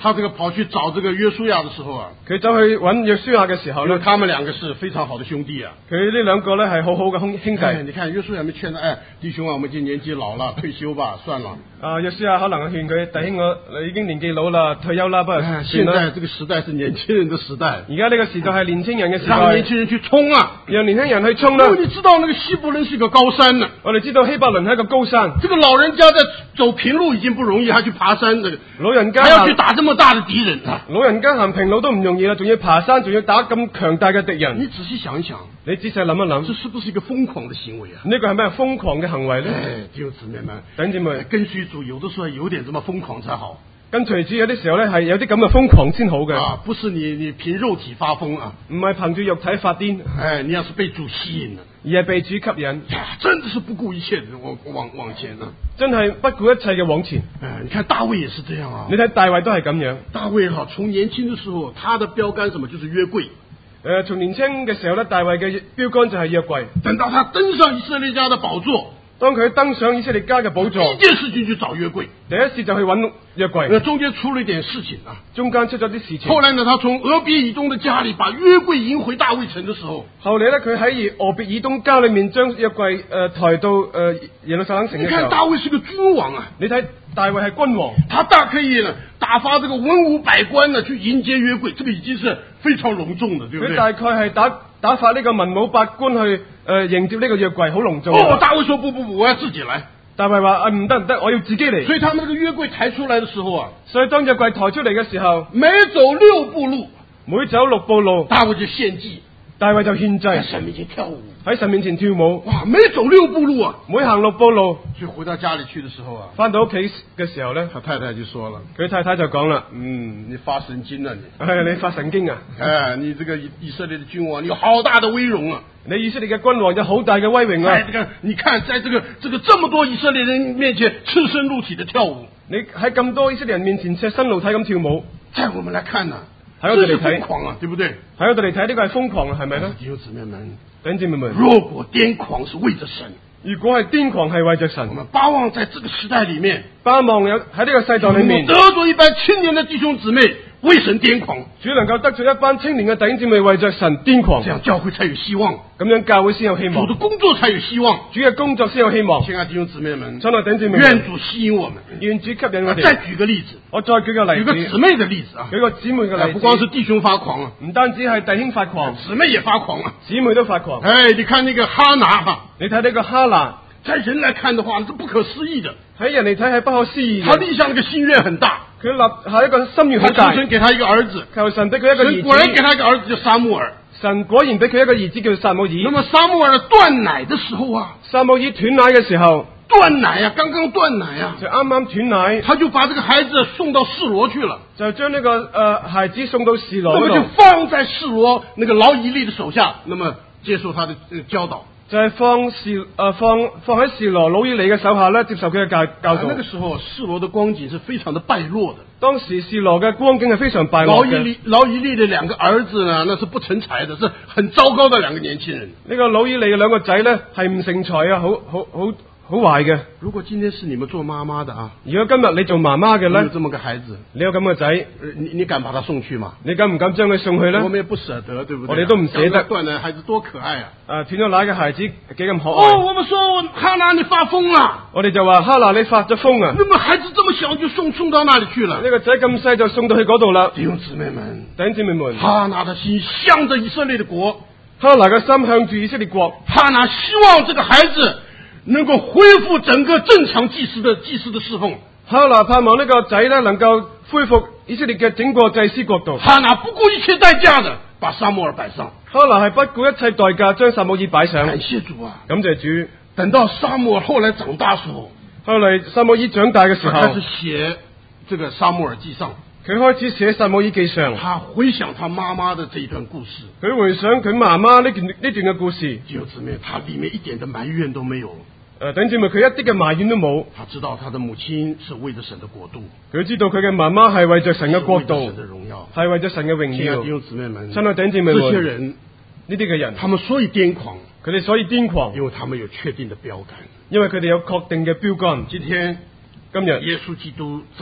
他这个跑去找这个约書亞的時候啊， 佢走去揾約書亞嘅時候咧， 他們兩個是非常好的兄弟啊。 佢呢兩個咧係好好嘅兄兄弟。 哎，你看約書亞咪勸他，哎，弟兄啊，我們已經年紀老了，退休吧，算了。 啊，約書亞可能勸佢弟兄我你已經年紀老啦，退休啦，不如算啦。 現在這個時代是年輕人的時代， 而家呢個時代係年輕人嘅時代， 讓年輕人去衝啊， 讓年輕人去衝啦。 因為你知道那個希伯倫是一個高山呢， 我哋知道希伯倫係一個高山， 這個老人家在走平路已經不容易，還去爬山的， 老人家還要去打這麼大的敵人啊！ 老人家行平路都唔容易啦，仲要爬山，仲要打咁強大嘅敵人。 你仔細想一想， 你仔細諗一諗， 這是不是一個瘋狂的行為啊？ 呢個係咩瘋狂嘅行為咧？ 哎，弟兄姊妹們， 弟兄姊妹， 跟隨主有的時候有點這麼瘋狂才好。 跟隨主有啲時候咧係有啲咁嘅瘋狂先好嘅。 啊，不是你你憑肉體發瘋啊， 唔係憑住肉體發癲。 哎，你要是被主吸引了， 而係被主吸引， 真的是不顧一切的往往往前啊！ 真係不顧一切嘅往前。 哎，你看大衛也是這樣啊。 你睇大衛都係咁樣。 大衛哈，從年輕的時候，他的標杆什麼就是約櫃。 誒，從年輕嘅時候咧，大衛嘅標杆就係約櫃。 等到他登上以色列家的寶座， 當佢登上以色列家嘅寶座， 第一件事情去找約櫃， 第一次就去揾約櫃。 那中間出了一點事情啊， 中間出咗啲事情。 後來呢，他從俄別以東的家裏把約櫃迎回大衛城的時候， 後嚟咧佢喺俄別以東家裏面將約櫃誒抬到誒耶路撒冷城嘅時候， 你看大衛是個君王啊， 你睇大衛係君王， 他大可以呢打發這個文武百官呢去迎接約櫃，這個已經是非常隆重的，對不對？ 佢大概係打打發呢個文武百官去誒、呃、迎接呢個約櫃，好隆重。 哦，大衛說不不不，我要自己來。 大衛話啊唔得唔得，我要自己嚟。 所以他們這個約櫃抬出來的時候啊， 所以當約櫃抬出嚟嘅時候， 每走六步路， 每走六步路， 大衛就獻祭， 大衛就獻祭， 喺神面前跳舞， 喺神面前跳舞。 哇，每走六步路啊， 每行六步路， 所以回到家裏去的時候啊， 翻到屋企嘅時候咧， 他太太就說了， 佢太太就講啦， 嗯，你發神經啊你， 哎，你發神經啊， 哎，你這個以以色列的君王，你有好大的威榮啊。 你以色列嘅君王有好大嘅威榮啊！ 哎，這個你看，在這個這個這麼多以色列人面前赤身露體的跳舞， 你喺咁多以色列人面前赤身露體咁跳舞， 在我們來看呢、啊， 喺我哋嚟睇， 瘋狂啊，對不對？ 喺我哋嚟睇呢個係瘋狂啊，係咪咧？ 弟兄姊妹們， 弟兄姊妹們， 如果癲狂是為着神， 如果係癲狂係為着神， 我們巴望在這個時代裏面， 巴望有喺呢個世代裏面， 得着一班青年的弟兄姊妹為神癲狂， 主能夠得着一班青年嘅弟兄姊妹為着神癲狂， 這樣教會才有希望， 咁樣教會先有希望， 主的工作才有希望， 主嘅工作先有希望。 親愛的弟兄姊妹們， 親愛的弟兄姊妹， 願主吸引我們， 願主吸引我哋。 再舉個例子， 我再舉個例子， 舉個姊妹的例子啊， 舉個姊妹嘅例子， 不光是弟兄發狂啊， 唔單止係弟兄發狂， 姊妹也發狂啊， 姊妹都發狂。 哎，你看那個哈拿哈， 你睇呢個哈拿， 在人來看的話，是不可思議的。 喺人嚟睇係不可思議。 他立下那個心願很大， 佢立下一個心願很大。 求神給他一個兒子， 求神俾佢一個兒子。 神果然給他一個兒子叫撒母耳。 神果然俾佢一個兒子叫撒母耳。 那麼撒母耳斷奶的時候啊， 撒母耳斷奶嘅時候， 斷奶啊，剛剛斷奶啊， 就啱啱斷奶， 他就把這個孩子送到示羅去了， 就將呢、這個誒、呃、孩子送到示羅， 那麼就放在示羅那個老以利的手下，那麼接受他的教導。 就係放示誒、呃、放放喺示羅老以利嘅手下咧，接受佢嘅教教導。 啊，那個時候示羅的光景是非常的敗落的。 當時示羅嘅光景係非常敗落嘅。 老以利老以利的兩個兒子呢，那是不成才的，是很糟糕的兩個年輕人。 呢個老以利嘅兩個仔咧係唔成才啊，好好好好壞嘅。 如果今天是你們做媽媽的啊， 如果今日你做媽媽嘅咧， 有這麼個孩子， 你有咁嘅仔， 你你敢把他送去嗎？ 你敢唔敢將佢送去咧？ 我們也不捨得，對不對？ 我哋都唔捨得。 斷奶孩子多可愛啊！ 啊，斷咗奶嘅孩子幾咁可愛。 哦，我們說哈拿你發瘋啦！ 我哋就話哈拿你發咗瘋啊！ 那麼孩子這麼小就送送到那裡去了？ 呢個仔咁細就送到去嗰度啦。 弟兄姊妹們， 弟兄姊妹們， 哈拿的心向着以色列的國， 哈拿嘅心向住以色列國， 哈拿希望這個孩子能夠恢復整個正常祭司的祭司的侍奉。 哈拿盼望呢個仔呢能夠恢復以色列嘅整個祭司國度。 哈拿不顧一切代價的把撒母耳擺上。 哈拿係不顧一切代價將撒母耳擺上。 感謝主啊！ 感謝主。 等到撒母耳後來長大時候， 後來撒母耳長大嘅時候， 他開始寫這個撒母耳記上。 佢開始寫撒母耳記上。 他回想他媽媽的這一段故事。 佢回想佢媽媽呢段呢段嘅故事。 弟兄姊妹，他裏面一點的埋怨都沒有。 誒，弟兄姊妹，佢一啲嘅埋怨都冇。 他知道他的母親是為着神的國度。 佢知道佢嘅媽媽係為着神嘅國度， 神的榮耀， 係為着神嘅榮耀。 弟兄姊妹們， 親愛弟兄姊妹們， 這些人呢啲嘅人， 他們所以癲狂， 佢哋所以癲狂， 因為他們有確定的標杆， 因為佢哋有確定嘅標杆。 今天今日耶穌基督在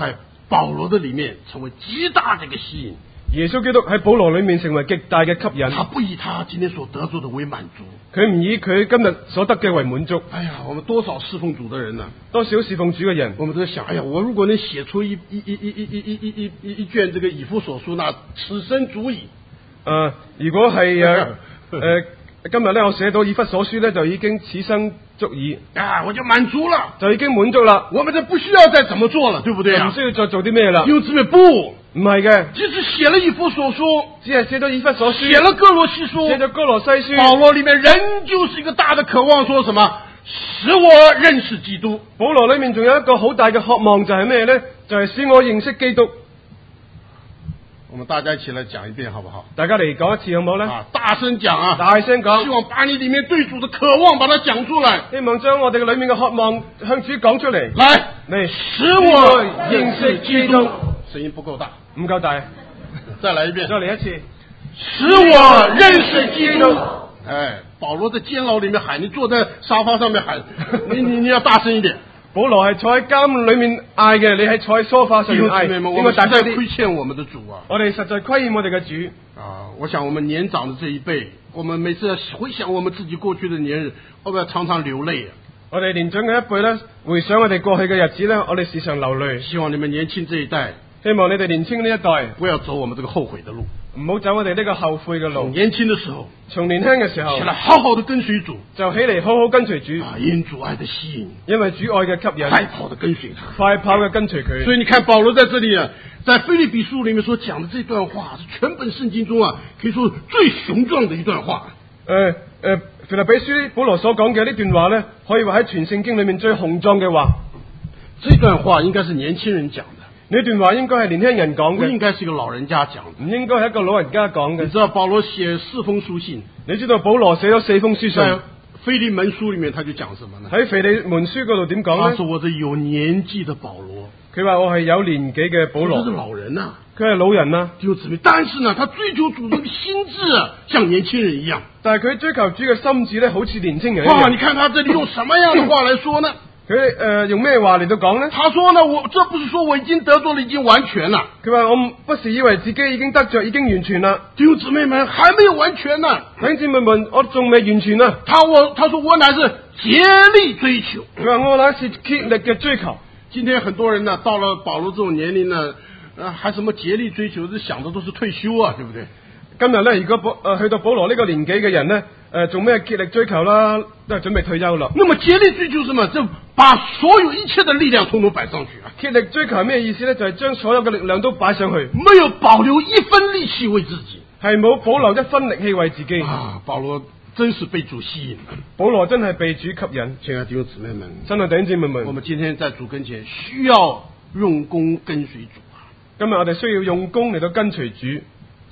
保羅的裡面成為極大的一個吸引。 耶穌基督喺保羅裏面成為極大嘅吸引。 他不以他今天所得着的為滿足， 佢唔以佢今日所得嘅為滿足。 哎呀，我們多少侍奉主的人呢、啊？ 多少侍奉主嘅人， 我們都在想，哎呀，我如果能寫出一一一一一一一一一卷這個以弗所書，那此生足矣。 誒、呃，如果係誒誒今日咧，我寫到以弗所書咧，就已經此生足矣。 啊，我就滿足了， 就已經滿足啦。 我們就不需要再怎麼做了，對不對啊？ 唔需要再做啲咩啦。 因為姊妹不。 唔係嘅， 即使寫了以弗所書， 只係寫咗以弗所書， 寫了哥羅西書， 寫咗哥羅西書， 保羅裏面仍舊是一個大的渴望，說什麼使我認識基督。 保羅裏面仲有一個好大嘅渴望，就係咩呢？就係、是、使我認識基督。 我們大家一起來講一遍，好不好？ 大家嚟講一次好唔好呢？ 啊，大聲講啊！ 大聲講， 希望把你裏面對主的渴望把它講出來。 希望將我哋嘅裏面嘅渴望向主講出嚟。 來， 嚟， 使我認識基督。聲音不夠大， 唔夠大。 再來一遍， 再嚟一次。 使我認識基督。哎，保羅在監牢裏面喊，你坐在沙發上面喊，你你你要大聲一點。 保羅係坐喺監裏面嗌嘅，你係坐喺梳化上面嗌，應該大聲啲。 虧欠我們的主啊！ 我哋實在虧欠我哋嘅主啊！我想我們年長的這一輩，我們每次回想我們自己過去的年日，會不會常常流淚啊？ 我哋年長嘅一輩咧，回想我哋過去嘅日子咧，我哋時常流淚。 希望你們年輕這一代， 希望你哋年輕呢一代， 不要走我們這個後悔的路。 唔好走我哋呢個後悔嘅路。 年輕的時候， 從年輕嘅時候， 起來好好的跟隨主， 就起嚟好好跟隨主。 啊，因主愛的吸引， 因為主愛嘅吸引， 快跑的跟隨他， 快跑嘅跟隨佢。 所以你看保羅在這裏啊，在腓立比書裏面所講的這段話，是全本聖經中啊，可以說最雄壯的一段話。 誒、呃、誒，腓立比書保羅所講嘅呢段話咧，可以話喺全聖經裏面最雄壯嘅話。 這段話應該是年輕人講的。 呢段話應該係年輕人講嘅， 不應該是一個老人家講的， 唔應該係一個老人家講嘅。 你知道保羅寫四封書信， 你知道保羅寫咗四封書信， 在腓利門書裏面他就講什麼呢？ 喺腓利門書嗰度點講呢？ 他說我是有年紀的保羅， 佢話我係有年紀嘅保羅， 佢係老人啊， 佢係老人啊。 弟兄姊妹，但是呢，他追求主的心智啊，像年輕人一樣， 但係佢追求主嘅心智咧，好似年輕人一樣。 哇！你看他這裏用什麼樣的話來說呢？ 佢誒、呃、用咩話嚟到講呢？ 他說呢，我這不是說我已經得着了，已經完全了。 佢話我不是以為自己已經得着，已經完全啦。 弟兄姊妹們，還沒有完全呢。 弟兄姊妹們，我仲未完全啊。 他我他說我乃是竭力追求。 佢話我乃是竭力嘅追求。 今天很多人呢，到了保羅這種年齡呢，呃，還什麼竭力追求，這想的都是退休啊，對不對？ 今日咧，如果保誒、呃、去到保羅呢個年紀嘅人咧，誒做咩竭力追求啦？都係準備退休啦。 那麼竭力追求什麼？就把所有一切的力量統統擺上去啊！ 竭力追求係咩意思咧？就係、是、將所有嘅力量都擺上去， 沒有保留一分力氣為自己， 係冇保留一分力氣為自己。 啊！保羅真是被主吸引， 保羅真係被主吸引。 親愛的弟兄姊妹們， 真係弟兄姊妹們， 我們今天在主跟前需要用功跟隨主啊！ 今日我哋需要用功嚟到跟隨主。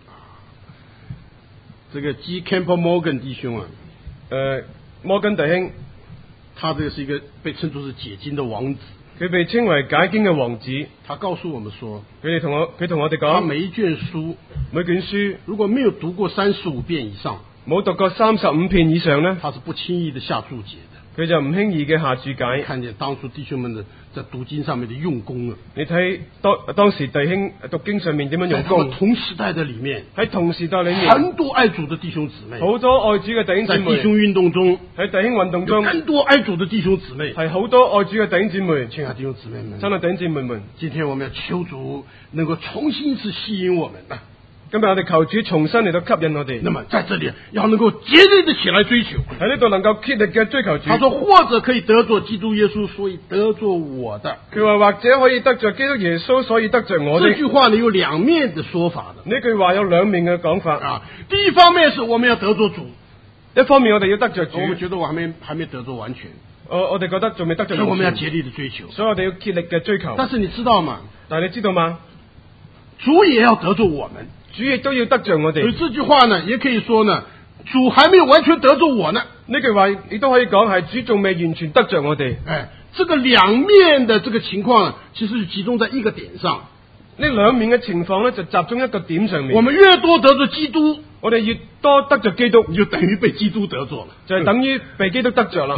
這個 G. Campbell Morgan 弟兄啊， 誒、呃，摩根弟兄， 他這個是一個被稱作是解經的王子， 佢被稱為解經嘅王子。 他告訴我們說， 佢哋同我佢同我哋講， 他每一卷書每卷書如果沒有讀過三十五遍以上， 冇讀過三十五遍以上呢， 他是不輕易的下注解的。 佢就唔輕易嘅下注解。 看見當初弟兄們的在讀經上面的用功啊！ 你睇當當時弟兄讀經上面點樣用功？ 同時代的裏面， 喺同時代裏面， 很多愛主的弟兄姊妹， 好多愛主嘅弟兄姊妹， 在弟兄運動中， 喺弟兄運動中， 更多愛主的弟兄姊妹， 係好多愛主嘅弟兄姊妹。 親愛的弟兄姊妹們， 親愛的弟兄姊妹們， 今天我們要求主能夠重新一次吸引我們啊！ 今日我哋求主重新嚟到吸引我哋。 那麼在這裏要能夠竭力的起來追求， 喺呢度能夠竭力嘅追求主。 他說或者可以得着基督耶穌，所以得着我的。 佢話或者可以得着基督耶穌，所以得着我的。 這句話呢有兩面的說法的。 呢句話有兩面嘅講法啊。第一方面是我們要得着主， 一方面我哋要得着主。 我們覺得我還沒還沒得着完全。 我我哋覺得仲未得着完全。 所以我們要竭力的追求。 所以我哋要竭力嘅追求。 但是你知道嗎？ 但係你知道嗎？ 主也要得着我們。 主亦都要得着我哋。 所以這句話呢，也可以說呢，主還沒有完全得着我呢。 呢句話亦都可以講係主仲未完全得着我哋。 哎，這個兩面的這個情況，其實是集中在一個點上。 呢兩面嘅情況呢，就集中一個點上面。 我們越多得着基督， 我哋越多得着基督， 就等於被基督得着了， 就係等於被基督得着啦。 啊，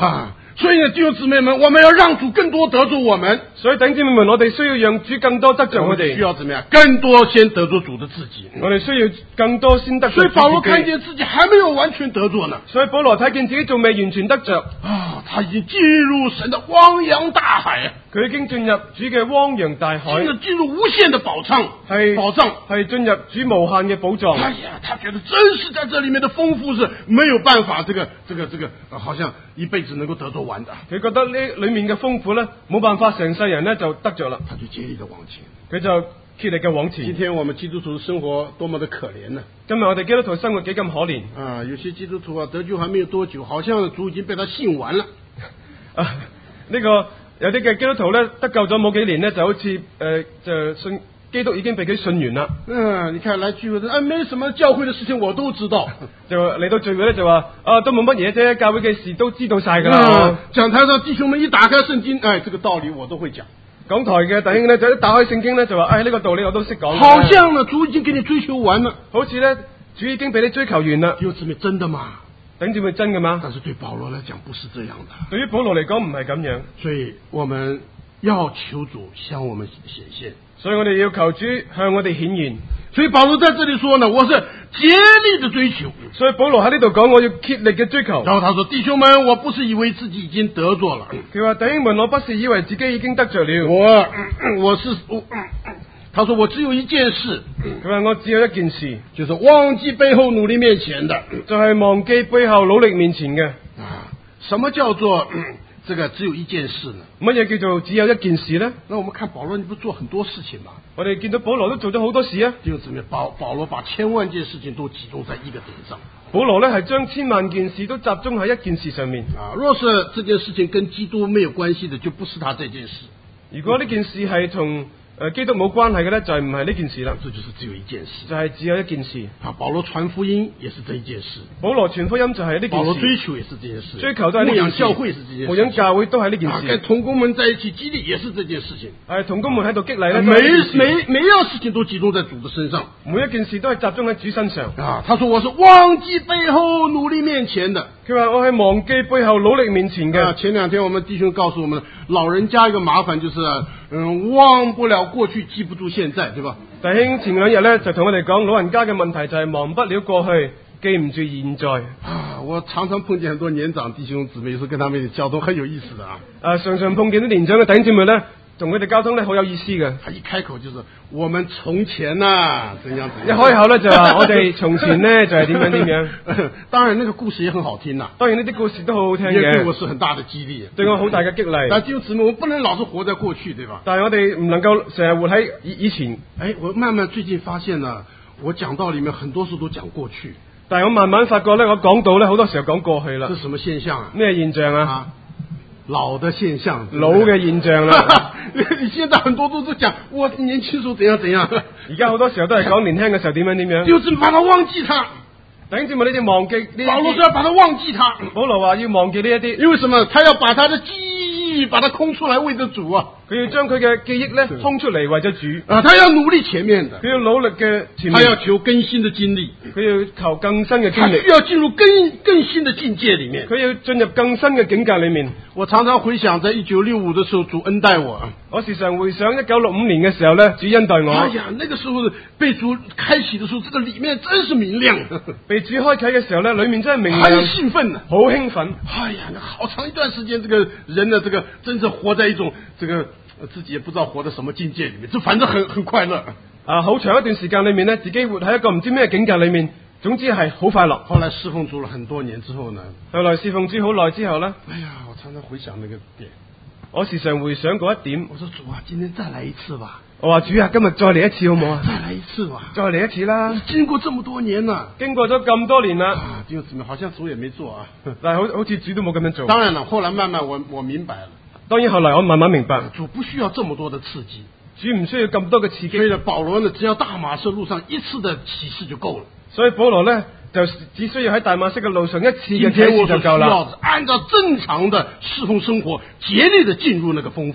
所以呢，弟兄姊妹们，我们要让主更多得着我们。 所以弟兄姊妹們，我哋需要讓主更多得着我哋。 需要怎麼樣？更多先得着主的自己。 我哋需要更多先得着主自己。 所以保羅看見自己還沒有完全得着呢。 所以保羅睇見自己仲未完全得着啊，他已經進入神的汪洋大海。 佢已經進入主嘅汪洋大海， 進入進入無限的寶藏，係寶藏， 係進入主無限嘅寶藏。 哎呀，他覺得真是在這裏面的豐富是沒有辦法，這個這個這個、呃，好像一輩子能夠得着完的。 佢覺得呢裏面嘅豐富咧，冇辦法成世人咧就得着啦。 他就竭力的往前， 佢就竭力嘅往前。 今天我們基督徒生活多麼的可憐呢？ 今日我哋基督徒生活幾咁可憐啊！有些基督徒啊得救還沒有多久，好像主已經被他信完了。 啊，呢、這個。有啲嘅基督徒咧得救咗冇幾年咧，就好似誒、呃、就信基督已經被佢信完啦。 嗯，你看來聚會，啊，沒什麼教會嘅事情我都知道， 就嚟到聚會咧就話啊都冇乜嘢啫，教會嘅事都知道晒㗎啦。 講台上弟兄們一打開聖經，哎，這個道理我都會講。 講台嘅弟兄咧就一打開聖經咧就話，哎呢、這個道理我都識講。 好像呢主已經給你追求完了， 好似咧主已經俾你追求完啦。 弟兄姊妹，真的嗎？ 頂住咪真嘅嘛？ 但是對保羅來講不是這樣的。 對於保羅嚟講唔係咁樣， 所以我們要求主向我們顯現。 所以我哋要求主向我哋顯現。 所以保羅在這裏說呢，我是竭力的追求。 所以保羅喺呢度講，我要竭力嘅追求。 然後他說：弟兄們，我不是以為自己已經得着了。 佢話：弟兄們，我不是以為自己已經得着了。 我我是我。他說我只有一件事， 佢話我只有一件事， 就是忘記背後努力面前的， 就係忘記背後努力面前嘅。 啊，什麼叫做、嗯、這個只有一件事呢？ 乜嘢叫做只有一件事呢？ 那我們看保羅，你不做很多事情嗎？ 我哋見到保羅都做咗好多事啊。 就怎麼保保羅把千萬件事情都集中在一個點上。 保羅呢係將千萬件事都集中喺一件事上面。 啊，若是這件事情跟基督沒有關係的，就不是他這件事。 如果呢件事係同誒基督冇關係嘅咧，就係唔係呢件事啦。 這就是只有一件事， 就係只有一件事。 啊，保羅傳福音也是這一件事。 保羅傳福音就係呢件事。保羅追求也是這件事。 追求都係呢件事。牧養教會是這件事。牧養教會都係呢件事。跟同工們在一起激勵也是這件事情。 係同工們喺度激勵咧。 每每每樣事情都集中在主的身上。 每一件事都係集中喺主身上。 啊，他說我是忘記背後努力面前的。 佢話我係忘記背後努力面前嘅。 啊，前兩天我們弟兄告訴我們，老人家一個麻煩就是，嗯，忘不了過去，記不住現在，對吧？ 弟兄前兩日咧就同我哋講，老人家嘅問題就係忘不了過去，記唔住現在。 啊，我常常碰見很多年長弟兄姊妹，有時跟他們交通很有意思的啊。 啊，常常碰見啲年長嘅弟兄姊妹咧，同佢哋交通咧好有意思嘅。 他一開口就是我們從前呐、啊，怎樣怎樣。 一開口咧就話我哋從前咧就係點樣點樣。 當然，那個故事也很好聽呐、啊。 當然呢啲故事都好好聽嘅。 也對我是很大的激勵， 對我好大嘅激勵。 但弟兄姊妹，我們不能老是活在過去，對吧？ 但係我哋唔能夠成日活喺以以前。 哎，我慢慢最近發現呢，我講道裏面很多時候都講過去。 但係我慢慢發覺咧，我講到咧好多時候講過去啦。 這是什麼現象啊？ 咩現象啊？啊老的現象， 老嘅現象啦。 你現在很多都是講我年輕時候怎樣怎樣， 而家好多時候都係講年輕嘅時候點樣點樣。 就是把它忘記它。 弟兄姊妹，你哋忘記呢？ 保羅說要把它忘記它。 保羅話要忘記呢一啲， 因為什麼？他要把他的記憶把它空出來為着主啊。 佢要將佢嘅記憶咧空出嚟為咗主啊！他要努力前面的， 佢要努力嘅前面， 他要求更新的經歷， 佢要求更新嘅經歷， 他需要進入更更新的境界裏面， 佢要進入更新嘅境界裏面。 我常常回想，在一九六五的時候，主恩待我。 我時常回想一九六五年嘅時候咧，主恩待我。 哎呀，那個時候被主開啟的時候，這個裏面真是明亮。 被主開啟嘅時候咧，裏面真係明亮， 很興奮， 好興奮。 哎呀，那好長一段時間，這個人呢，這個真是活在一種這個。自己也不知道活在什麼境界裏面，就反正很很快樂啊！好長一段時間裏面呢，自己活喺一個唔知咩境界裏面，總之係好快樂。 後來侍奉主了很多年之後呢， 後來侍奉主好耐之後呢， 哎呀，我常常回想那個點， 我時常回想嗰一點。 我說主啊，今天再來一次吧。 我話主啊，今日再嚟一次好唔好啊？ 再來一次吧， 再嚟一次啦。 經過這麼多年啦， 經過咗咁多年啦， 啊，弟兄姊妹，好像主也沒做啊， 但係好好似主都冇咁樣做。 當然了，後來慢慢我我明白了。 當然後來我慢慢明白， 主不需要這麼多的刺激， 主唔需要咁多嘅刺激。 所以呢，保羅呢，只要大馬色路上一次的啟示就夠了。 所以保羅呢，就只需要喺大馬色嘅路上一次嘅啟示就夠啦。 按照正常的侍奉生活，竭力的進入那個豐富。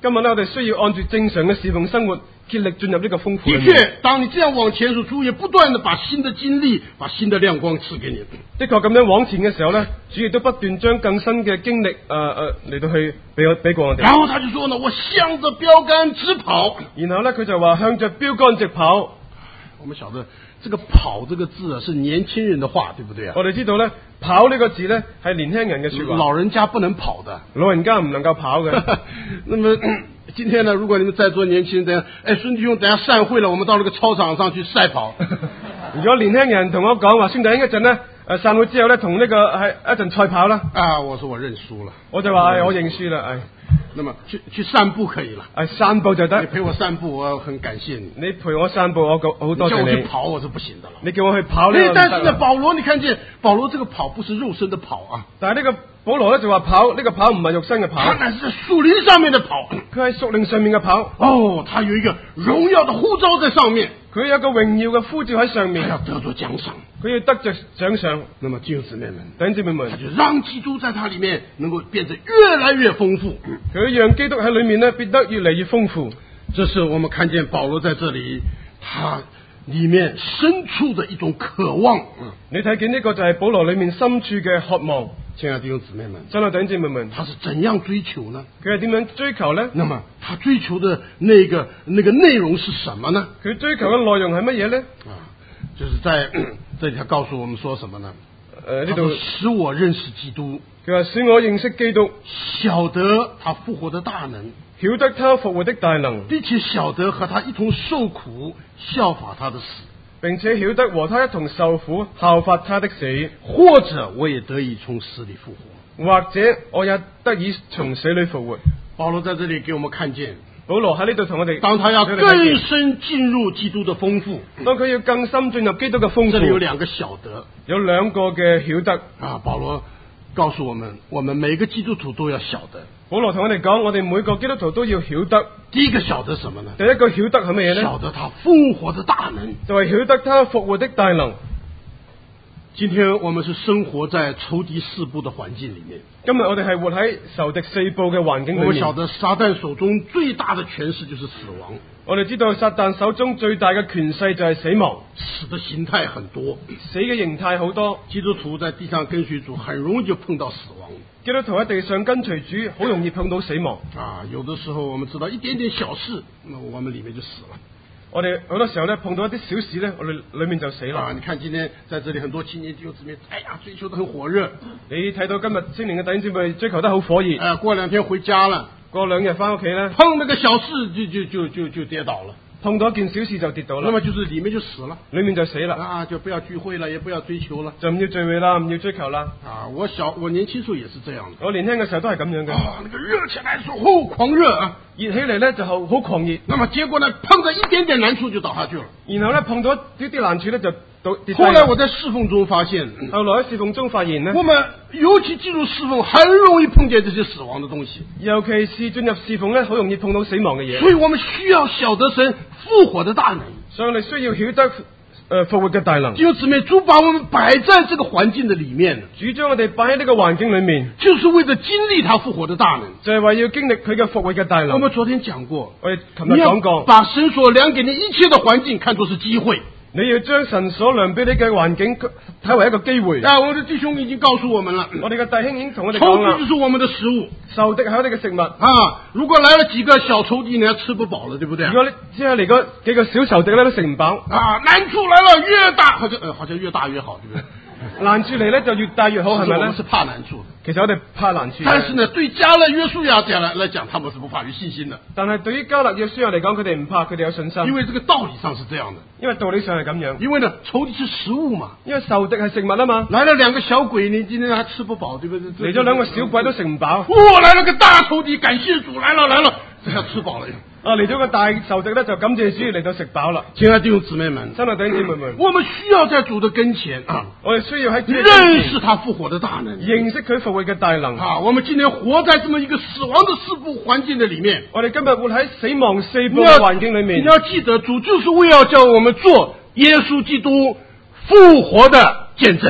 今日咧，我哋需要按住正常嘅侍奉生活，竭力進入呢個豐富。 的確，當你這樣往前走，主也不斷地把新的經歷、把新的亮光賜給你。 的確咁樣往前嘅時候咧，主亦都不斷將更新嘅經歷，誒誒嚟到去俾我俾過我哋。 然後他就說呢，我向着標杆直跑。 然後咧，佢就話向着標杆直跑。 我們曉得，這個跑這個字啊，是年輕人的話，對不對啊？ 我哋知道咧，跑呢個字咧係年輕人嘅說話。 老人家不能跑的， 老人家唔能夠跑嘅。 那麼今天呢，如果你們在座年輕人等下，哎，孫弟兄，等下散會了，我們到那個操場上去賽跑。 如果年輕人同我講話，孫弟兄一陣呢，誒散會之後咧，同呢、這個係一陣賽跑啦。啊， 我說我認輸了， 我就話、哎、我認輸啦，哎。 那麼去去散步可以了， 哎，散步就得。 你陪我散步，我很感謝你。 你陪我散步，我好多謝你。 叫我去跑，我是不行的了。 你叫我去跑呢？ 但是呢，保羅你看見保羅這個跑不是肉身的跑啊， 但係呢個保羅咧就話跑呢、這個跑唔係肉身嘅跑， 他乃是在樹林上面的跑， 佢係屬靈上面嘅跑。 哦，他有一個榮耀的呼召在上面， 佢有一個榮耀嘅呼召喺上面， 他要得着獎賞， 佢要得着獎賞。 那麼弟兄姊妹們， 弟兄姊妹們， 他就讓基督在他裏面能夠變得越來越豐富， 佢讓基督喺裏面呢變得越嚟越豐富。 這是我們看見保羅在這裏，他裏面深處的一種渴望。嗯， 你睇見呢個就係保羅裏面深處嘅渴望。 親愛的弟兄姊妹們， 親愛的弟兄姊妹們， 他是怎樣追求呢？ 佢係點樣追求呢？ 那麼他追求的那個那個內容是什麼呢？ 佢追求嘅內容係乜嘢呢？ 啊，就是在這裏他告訴我們說什麼呢？ 呃，呢度使我認識基督， 佢話使我認識基督， 曉得他復活的大能， 曉得他復活的大能， 並且曉得和他一同受苦，效法他的死， 並且曉得和他一同受苦，效法他的死， 或者我也得以從死裏復活， 或者我也得以從死裏復活。 保羅在這裏給我們看見， 保羅喺呢度同我哋， 當他要更深進入基督的豐富， 當佢要更深進入基督嘅豐富， 這裏有兩個曉得， 有兩個嘅曉得啊。保羅告訴我們，我們每個基督徒都要曉得。 保羅同我哋講，我哋每個基督徒都要曉得。 第一個曉得什麼呢？ 第一個曉得係乜嘢呢？ 曉得他復活的大能， 就係曉得他復活的大能。 今天我們是生活在仇敵四部的環境裏面。 今日我哋係活喺仇敵四部嘅環境裏面。 我們曉得撒旦手中最大的權勢就是死亡。 我哋知道撒旦手中最大嘅權勢就係死亡。 死的形態很多， 死嘅形態好多。 基督徒在地上跟隨主，很容易就碰到死亡。 基督徒喺地上跟隨主，好容易碰到死亡。 啊，有的時候我們知道一點點小事，那我們裏面就死了。 我哋好多時候咧碰到一啲小事咧，我哋裏面就死啦。 啊，你看今天在這裏很多青年弟兄姊妹，哎呀，追求得很火熱。 你睇到今日青年嘅弟兄姊妹追求得好火熱。 啊，過兩天回家了， 過兩日翻屋企咧， 碰那個小事就就就就就跌倒了。 碰到一件小事就跌倒啦， 那麼就是裏面就死了， 裏面就死啦， 啊，就不要聚會了，也不要追求了， 就唔要聚會啦，唔要追求啦。 啊，我小我年輕時候也是這樣的， 我年輕嘅時候都係咁樣嘅。 啊，那個熱起來的時候，好狂熱啊， 熱起嚟咧就好好狂熱。 那麼結果呢，碰到一點點難處就倒下去了。 然後咧碰到一啲難處咧就倒跌低。 後來我在侍奉中發現， 後來喺侍奉中發現呢， 我們尤其進入侍奉，很容易碰見這些死亡的東西。 尤其是進入侍奉咧，好容易碰到死亡嘅嘢。 所以我們需要曉得神復活的大能。 所以我哋需要曉得誒復活嘅大能。 弟兄姊妹，主把我們擺在這個環境的裡面， 主將我哋擺喺呢個環境裡面， 就是為咗經歷他復活的大能， 就係為要經歷佢嘅復活嘅大能。 我們昨天講過， 我哋琴日講過， 把神所量給你一切的環境看作是機會。 你要將神所量俾你嘅環境睇為一個機會。 啊，我的弟兄已經告訴我們了， 我哋嘅弟兄已經同我哋講啦。 仇敵就是我們的食物， 仇敵係我哋嘅食物。 啊，如果來了幾個小仇敵，你還吃不飽了，對不對？ 如果你只係嚟個幾個小仇敵咧，都食唔飽。 啊，難處來了越大，好像呃，好像越大越好，對不對？ 難處嚟咧就越大越好，係咪咧？ 我們是怕難處的。 其實我哋怕難處。 但是呢，對迦勒約書亞這樣來來講，他們是不怕，有信心的。 但係對於迦勒約書亞嚟講，佢哋唔怕，佢哋有信心。 因為這個道理上是這樣的。 因為道理上係咁樣。 因為呢，仇敵是食物嘛。 因為仇敵係食物啊嘛。 來了兩個小鬼，你今天還吃不飽，對不對？ 嚟咗兩個小鬼都食唔飽。 哇，來了個大仇敵，感謝主，來了來了，這下吃飽了。 啊，嚟咗個大仇敵咧，就感謝主嚟到食飽啦。 親愛的弟兄姊妹們， 親愛的弟兄姊妹們， 我們需要在主的跟前啊， 我哋需要喺認識他復活的大能， 認識佢復活嘅大能。 啊，我們今天活在這麼一個死亡的四部環境的裡面， 我哋今日活喺死亡四部嘅環境裡面。 你要記得，主就是為要叫我們做耶穌基督復活的見證。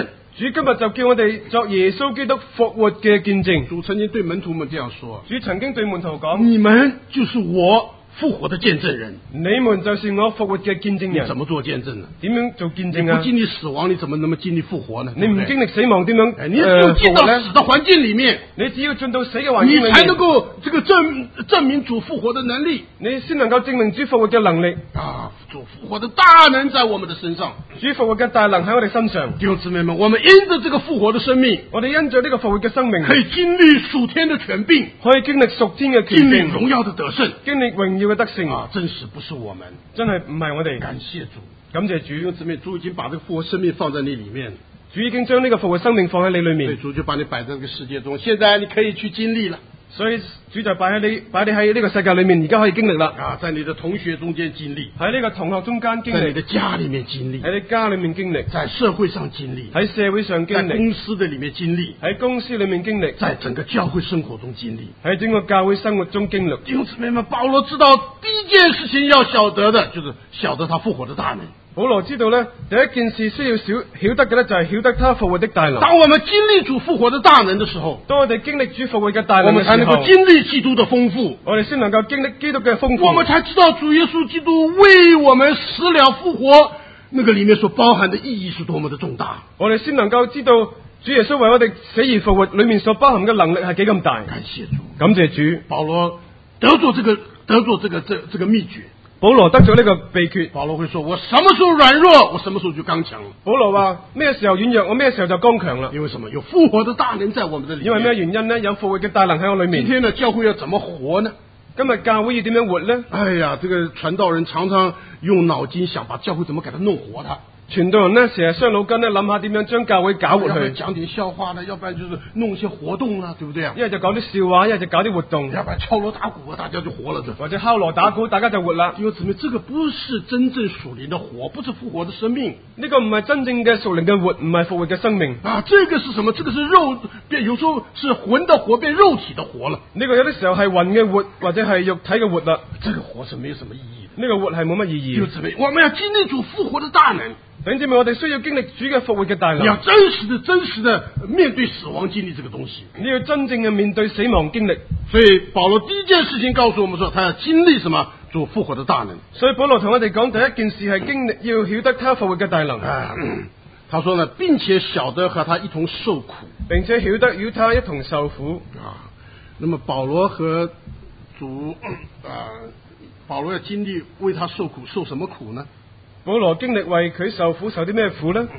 主今日就叫我哋作耶穌基督復活嘅見證。 主曾經對門徒們這樣說： 主曾經對門徒講： 你們就是我復活的見證人。 你們就是我復活嘅見證人。 你怎麼做見證呢？ 點樣做見證啊？ 你不經歷死亡，你怎麼能夠經歷復活呢？ 你唔經歷死亡，點樣？ 你只有進到死的環境裏面， 你只要進到死嘅環境裏面， 你才能夠這個證證明主復活的能力， 你先能夠證明主復活嘅能力啊！主復活的大能在我們的身上， 主復活嘅大能喺我哋身上。 弟兄姊妹們，我們因着這個復活的生命， 我哋因着呢個復活嘅生命， 可以經歷屬天的權柄， 可以經歷屬天嘅權柄， 經歷榮耀的得勝， 經歷榮耀嘅得勝啊！真實不是我們， 真係唔係我哋。 感謝主， 感謝主。 弟兄姊妹，主已經把這個復活生命放在你裏面， 主已經將呢個復活生命放喺你裏面， 所以主就把你擺在這個世界中，現在你可以去經歷了。 所以主就擺喺你，擺你喺呢個世界裏面，而家可以經歷啦。 啊，在你的同學中間經歷， 喺呢個同學中間經歷， 在你的家裏面經歷， 喺你家裏面經歷， 在社會上經歷， 喺社會上經歷， 在公司的裏面經歷， 喺公司裏面經歷， 在整個教會生活中經歷， 喺整個教會生活中經歷。 弟兄姊妹們，保羅知道第一件事情要曉得的，就是曉得他復活的大能。 保羅知道咧，第一件事需要曉曉得嘅咧，就係曉得他復活的大能。 當我們經歷主復活的大能的時候， 當我哋經歷主復活嘅大能嘅時候， 我們才能夠經歷基督的豐富， 我哋先能夠經歷基督嘅豐富。 我們才知道主耶穌基督為我們死了復活，那個裏面所包含的意義是多麼的重大。 我哋先能夠知道主耶穌為我哋死而復活裏面所包含嘅能力係幾咁大。 感謝主， 感謝主。 保羅得咗這個得咗這個這這個秘訣。 保羅得咗呢個秘訣。 保羅會說：我什麼時候軟弱，我什麼時候就剛強了。 保羅話咩時候軟弱，我咩時候就剛強啦。 因為什麼？有復活的大能在我們這裏面。 因為咩原因呢？有復活嘅大能喺我裏面。 今天呢，教會要怎麼活呢？ 今日教會要點樣活呢？ 哎呀，這個傳道人常常用腦筋想把教會怎麼給它弄活它。 傳道人呢，成日傷腦筋呢，諗下點樣將教會搞活去。 要不然講點笑話呢，要不然就是弄一些活動啦，對不對啊？ 一係就搞啲笑話，一係就搞啲活動。 要不然敲鑼打鼓啊，大家就活了。 或者敲鑼打鼓，大家就活啦。 因為姊妹，這個不是真正屬靈的活，不是復活的生命。 呢個唔係真正嘅屬靈嘅活，唔係復活嘅生命。 啊，這個是什麼？這個是肉變，有時候是魂的活變肉體的活了。 呢個有啲時候係魂嘅活，或者係肉體嘅活啦。 這個活是沒有什麼意義的。 呢個活係冇乜意義。 就姊妹，我們要經歷主復活的大能。 弟兄姊妹，我哋需要經歷主嘅復活嘅大能。 你要真實的、真實的面對死亡，經歷這個東西。 你要真正嘅面對死亡經歷。 所以保羅第一件事情告訴我們說，他要經歷什麼？主復活的大能。 所以保羅同我哋講，第一件事係經歷，要曉得他復活嘅大能。 啊，他說呢，並且曉得和他一同受苦， 並且曉得與他一同受苦。 啊，那麼保羅和主啊，保羅要經歷為他受苦，受什麼苦呢？ 保羅經歷為佢受苦，受啲咩苦呢？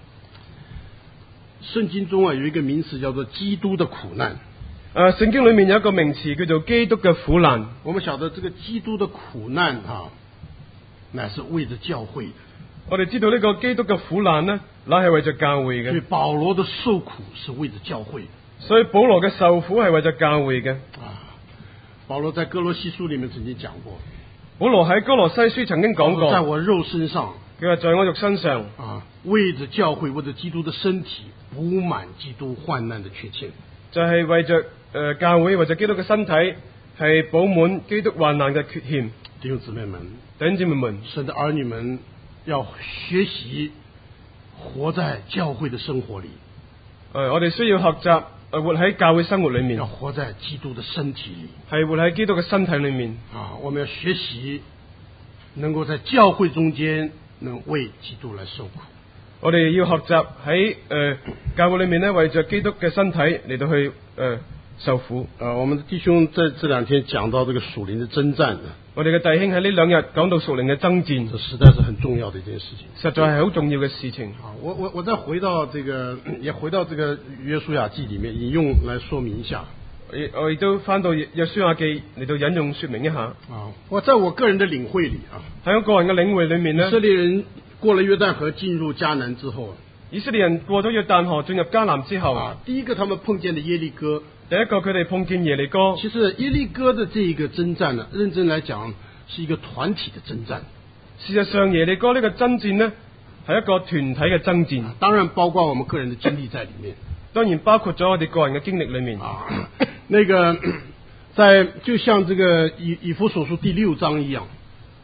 聖經中啊有一個名詞叫做基督的苦難。 誒，聖經裏面有一個名詞叫做基督嘅苦難。 我們曉得這個基督的苦難啊，乃是為着教會的。 我哋知道呢個基督嘅苦難呢，乃係為着教會嘅。 所以保羅的受苦是為着教會。 所以保羅嘅受苦係為着教會嘅。 啊，保羅在哥羅西書裏面曾經講過。 保羅喺哥羅西書曾經講過， 在我肉身上， 佢話在我肉身上啊，為着教會，為着基督的身體，補滿基督患難的缺欠， 就係為着誒、呃、教會，為着基督嘅身體，係補滿基督患難嘅缺陷。 弟兄姊妹們， 弟兄姊妹們， 神的兒女們要學習活在教會的生活裏。誒、 呃，我哋需要學習。誒，活喺教會生活裏面， 要活在基督的身體裏， 係活喺基督嘅身體裏面。 啊，我們要學習，能夠在教會中間能為基督來受苦。 我哋要學習喺誒教會裏面咧，為着基督嘅身體嚟到去誒、呃、受苦。 啊，我們的弟兄在這兩天講到這個屬靈的征戰， 我哋嘅弟兄喺呢兩日講到屬靈嘅爭戰， 這實在是很重要的一件事情， 實在係好重要嘅事情。 啊，我我我再回到這個，也回到這個約書亞記裏面引用來說明一下。 我亦都翻到約書亞記嚟到引用說明一下。 啊，我在我個人的領會裏啊， 喺我個人嘅領會裏面呢， 以色列人過了約旦河進入迦南之後， 以色列人過咗約旦河進入迦南之後， 啊，第一個他們碰見的耶利哥， 第一個佢哋碰見耶利哥。 其實耶利哥的這一個征戰呢，認真來講是一個團體的征戰。 事實上耶利哥呢個征戰呢，係一個團體嘅征戰， 當然包括我們個人的經歷在裏面， 當然包括咗我哋個人嘅經歷裏面。 啊，那個在就像這個以以弗所書第六章一樣，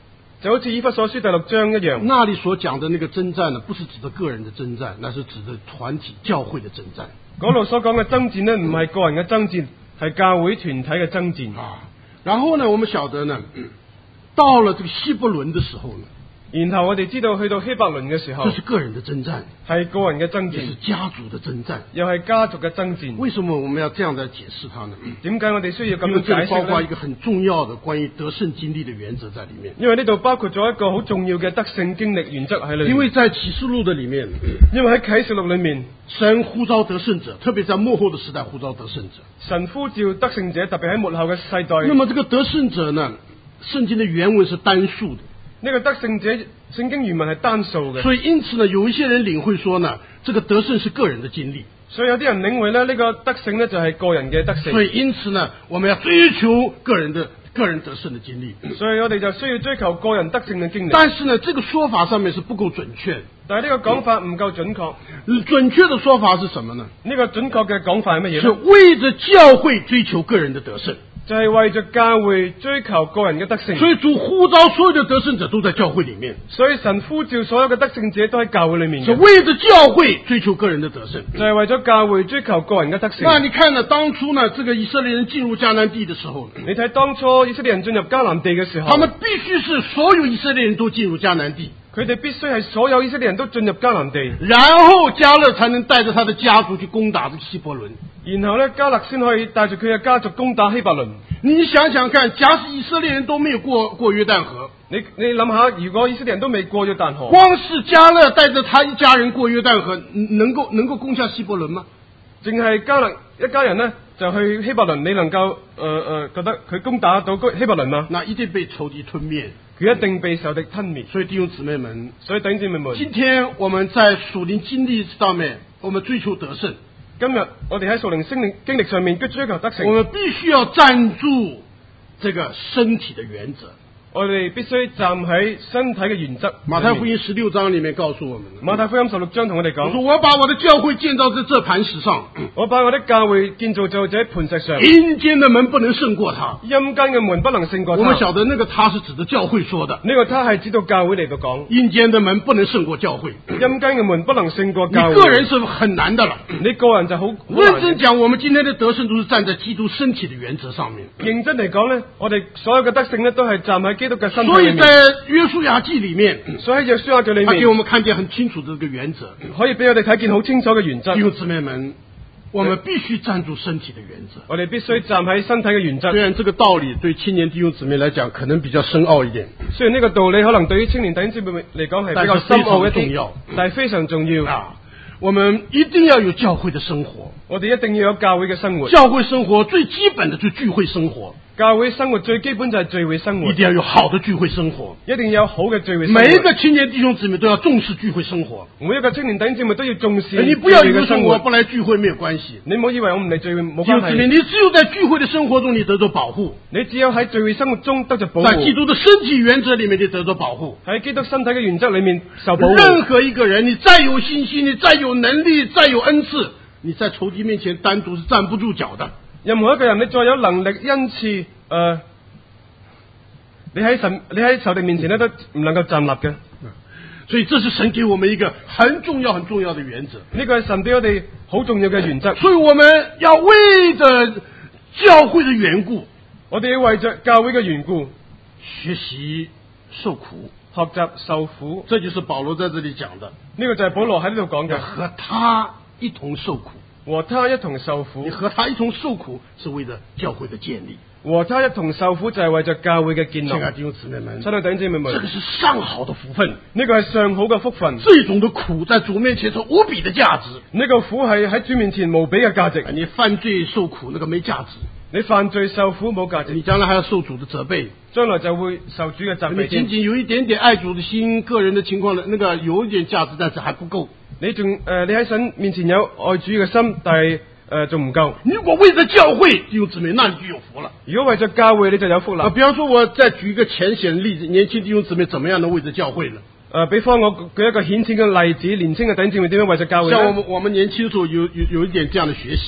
就好似以弗所書第六章一樣。 那里所講的那個征戰呢，不是指的個人的征戰，那是指的團體教會的征戰。 嗰度所講嘅爭戰呢，唔係個人嘅爭戰，係教會團體嘅爭戰。 啊，然後呢，我們曉得呢，到了這個希伯倫的時候呢。 然後我哋知道去到希伯倫嘅時候， 這是個人的征戰， 係個人嘅爭戰， 這是家族的征戰， 又係家族嘅爭戰。 為什麼我們要這樣來解釋它呢？ 點解我哋需要咁樣解釋呢？ 因為這裡包括一個很重要的關於得勝經歷的原則在裡面。 因為呢度包括咗一個好重要嘅得勝經歷原則喺裏面。 因為在啟示錄的裡面， 因為喺啟示錄裡面， 神呼召得勝者，特別在末後的時代呼召得勝者。 神呼召得勝者，特別喺末後嘅世代。 那麼這個得勝者呢，聖經的原文是單數的。 呢個得勝者，聖經原文係單數嘅， 所以因此呢，有一些人領會說呢，這個得勝是個人的經歷。 所以有啲人領會咧，呢個得勝呢就係個人嘅得勝。 所以因此呢，我們要追求個人的個人得勝的經歷。 所以我哋就需要追求個人得勝嘅經歷。 但是呢，這個說法上面是不夠準確。 但係呢個講法唔夠準確。 準確的說法是什麼呢？ 呢個準確嘅講法係乜嘢？ 是為着教會追求個人的得勝。 就係為着教會追求個人嘅得勝， 所以主呼召所有的得勝者都在教會裡面。 所以神呼召所有嘅得勝者都喺教會裡面。 是為着教會追求個人的得勝， 就係為咗教會追求個人嘅得勝。 那你看呢？當初呢，這個以色列人進入迦南地的時候， 你睇當初以色列人進入迦南地嘅時候， 他們必須是所有以色列人都進入迦南地。 佢哋必須係所有以色列人都進入迦南地， 然後迦勒才能帶着他的家族去攻打這個希伯倫。 然後呢，迦勒先可以帶住佢嘅家族攻打希伯倫。 你想想看，假使以色列人都沒有過過約旦河， 你你諗下，如果以色列人都未過約旦河， 光是迦勒帶着他一家人過約旦河，能夠能夠攻下希伯倫嗎？ 淨係迦勒一家人呢，就去希伯倫，你能夠誒誒覺得佢攻打到希伯倫嗎？ 那一定被仇敵吞滅， 佢一定被仇敵吞滅。 所以弟兄姊妹們， 所以弟兄姊妹們， 今天我們在屬靈經歷上面，我們追求得勝。 今日我哋喺屬靈經歷經歷上面，追求得勝。 我們必須要站住這個身體的原則。 我哋必須站喺身體嘅原則。 馬太福音十六章裏面告訴我們， 馬太福音十六章同我哋講， 我說我把我的教會建造在這磐石上， 我把我的教會建造在這磐石上， 陰間的門不能勝過它， 陰間嘅門不能勝過它。 我們曉得那個他是指的教會說的， 呢個他係指到教會嚟到講， 陰間的門不能勝過教會， 陰間嘅門不能勝過教會。 你個人是很難的了， 你個人就好。 認真講，我們今天的得勝都是站在基督身體的原則上面。 認真嚟講呢，我哋所有嘅得勝呢，都係站喺基督嘅身體裏面。 在約書亞記裡面， 所以喺約書亞記裡面， 他給我們看見很清楚的這個原則， 可以俾我哋睇見好清楚嘅原則。 弟兄姊妹們，我們必須站住身體的原則。 我哋必須站喺身體嘅原則。 雖然這個道理對青年弟兄姊妹來講可能比較深奧一點， 雖然呢個道理可能對於青年弟兄姊妹嚟講係比較深奧一啲，但係非常重要啊！ 我們一定要有教會的生活， 我哋一定要有教會嘅生活。 教會生活最基本的就聚會生活。 教會生活最基本就係聚會生活， 一定要有好的聚會生活， 一定要有好嘅聚會生活。 每一個青年弟兄姊妹都要重視聚會生活， 每一個青年弟兄姊妹都要重視。 你不要以為說我不來聚會沒有關係， 你唔好以為我唔嚟聚會冇關係。 你只有在聚會的生活中你得到保護， 你只有喺聚會生活中得到保護。 在基督的身體原則裏面你得到保護， 喺基督身體嘅原則裏面受保護。 任何一個人，你再有信心，你再有能力，再有恩賜，你在仇敵面前單獨是站不住腳的。 任何一個人，你再有能力、恩賜，誒、呃。你喺神，你喺仇敵面前咧都唔能夠站立嘅， 所以這是神給我們一個很重要、很重要的原則。 呢個係神俾我哋好重要嘅原則。 所以我們要為着教會的緣故， 我哋要為着教會嘅緣故， 學習受苦， 學習受苦。 這就是保羅在這裏講的。 呢個就係保羅喺呢度講嘅， 和他一同受苦， 和他一同受苦。 你和他一同受苦，是為了教會的建立。 和他一同受苦就係為着教會嘅建立。 親愛弟兄姊妹們， 親愛弟兄姊妹們， 這個是上好的福分， 呢個係上好嘅福分。 這種的苦在主面前是無比的價值。 呢個苦係喺主面前無比嘅價值。 你犯罪受苦，那個沒價值。 你犯罪受苦冇價值， 你將來還要受主的責備， 將來就會受主嘅責備。 你僅僅有一點點愛主的心，個人的情況呢，那個有一點價值，但是還不夠。 你仲誒、呃，你喺神面前有愛主嘅心，但係誒仲唔夠。 如果為咗教會弟兄姊妹，那你就有福了。 如果為咗教會，你就有福啦。 啊，比方說，我再舉一個淺顯的例子，年輕弟兄姊妹怎麼樣能為咗教會呢？ 誒、呃，比方我舉一個顯淺嘅例子，年輕嘅弟兄姊妹點樣為咗教會呢？ 像我們我們年輕的時候有有有一點這樣的學習啊。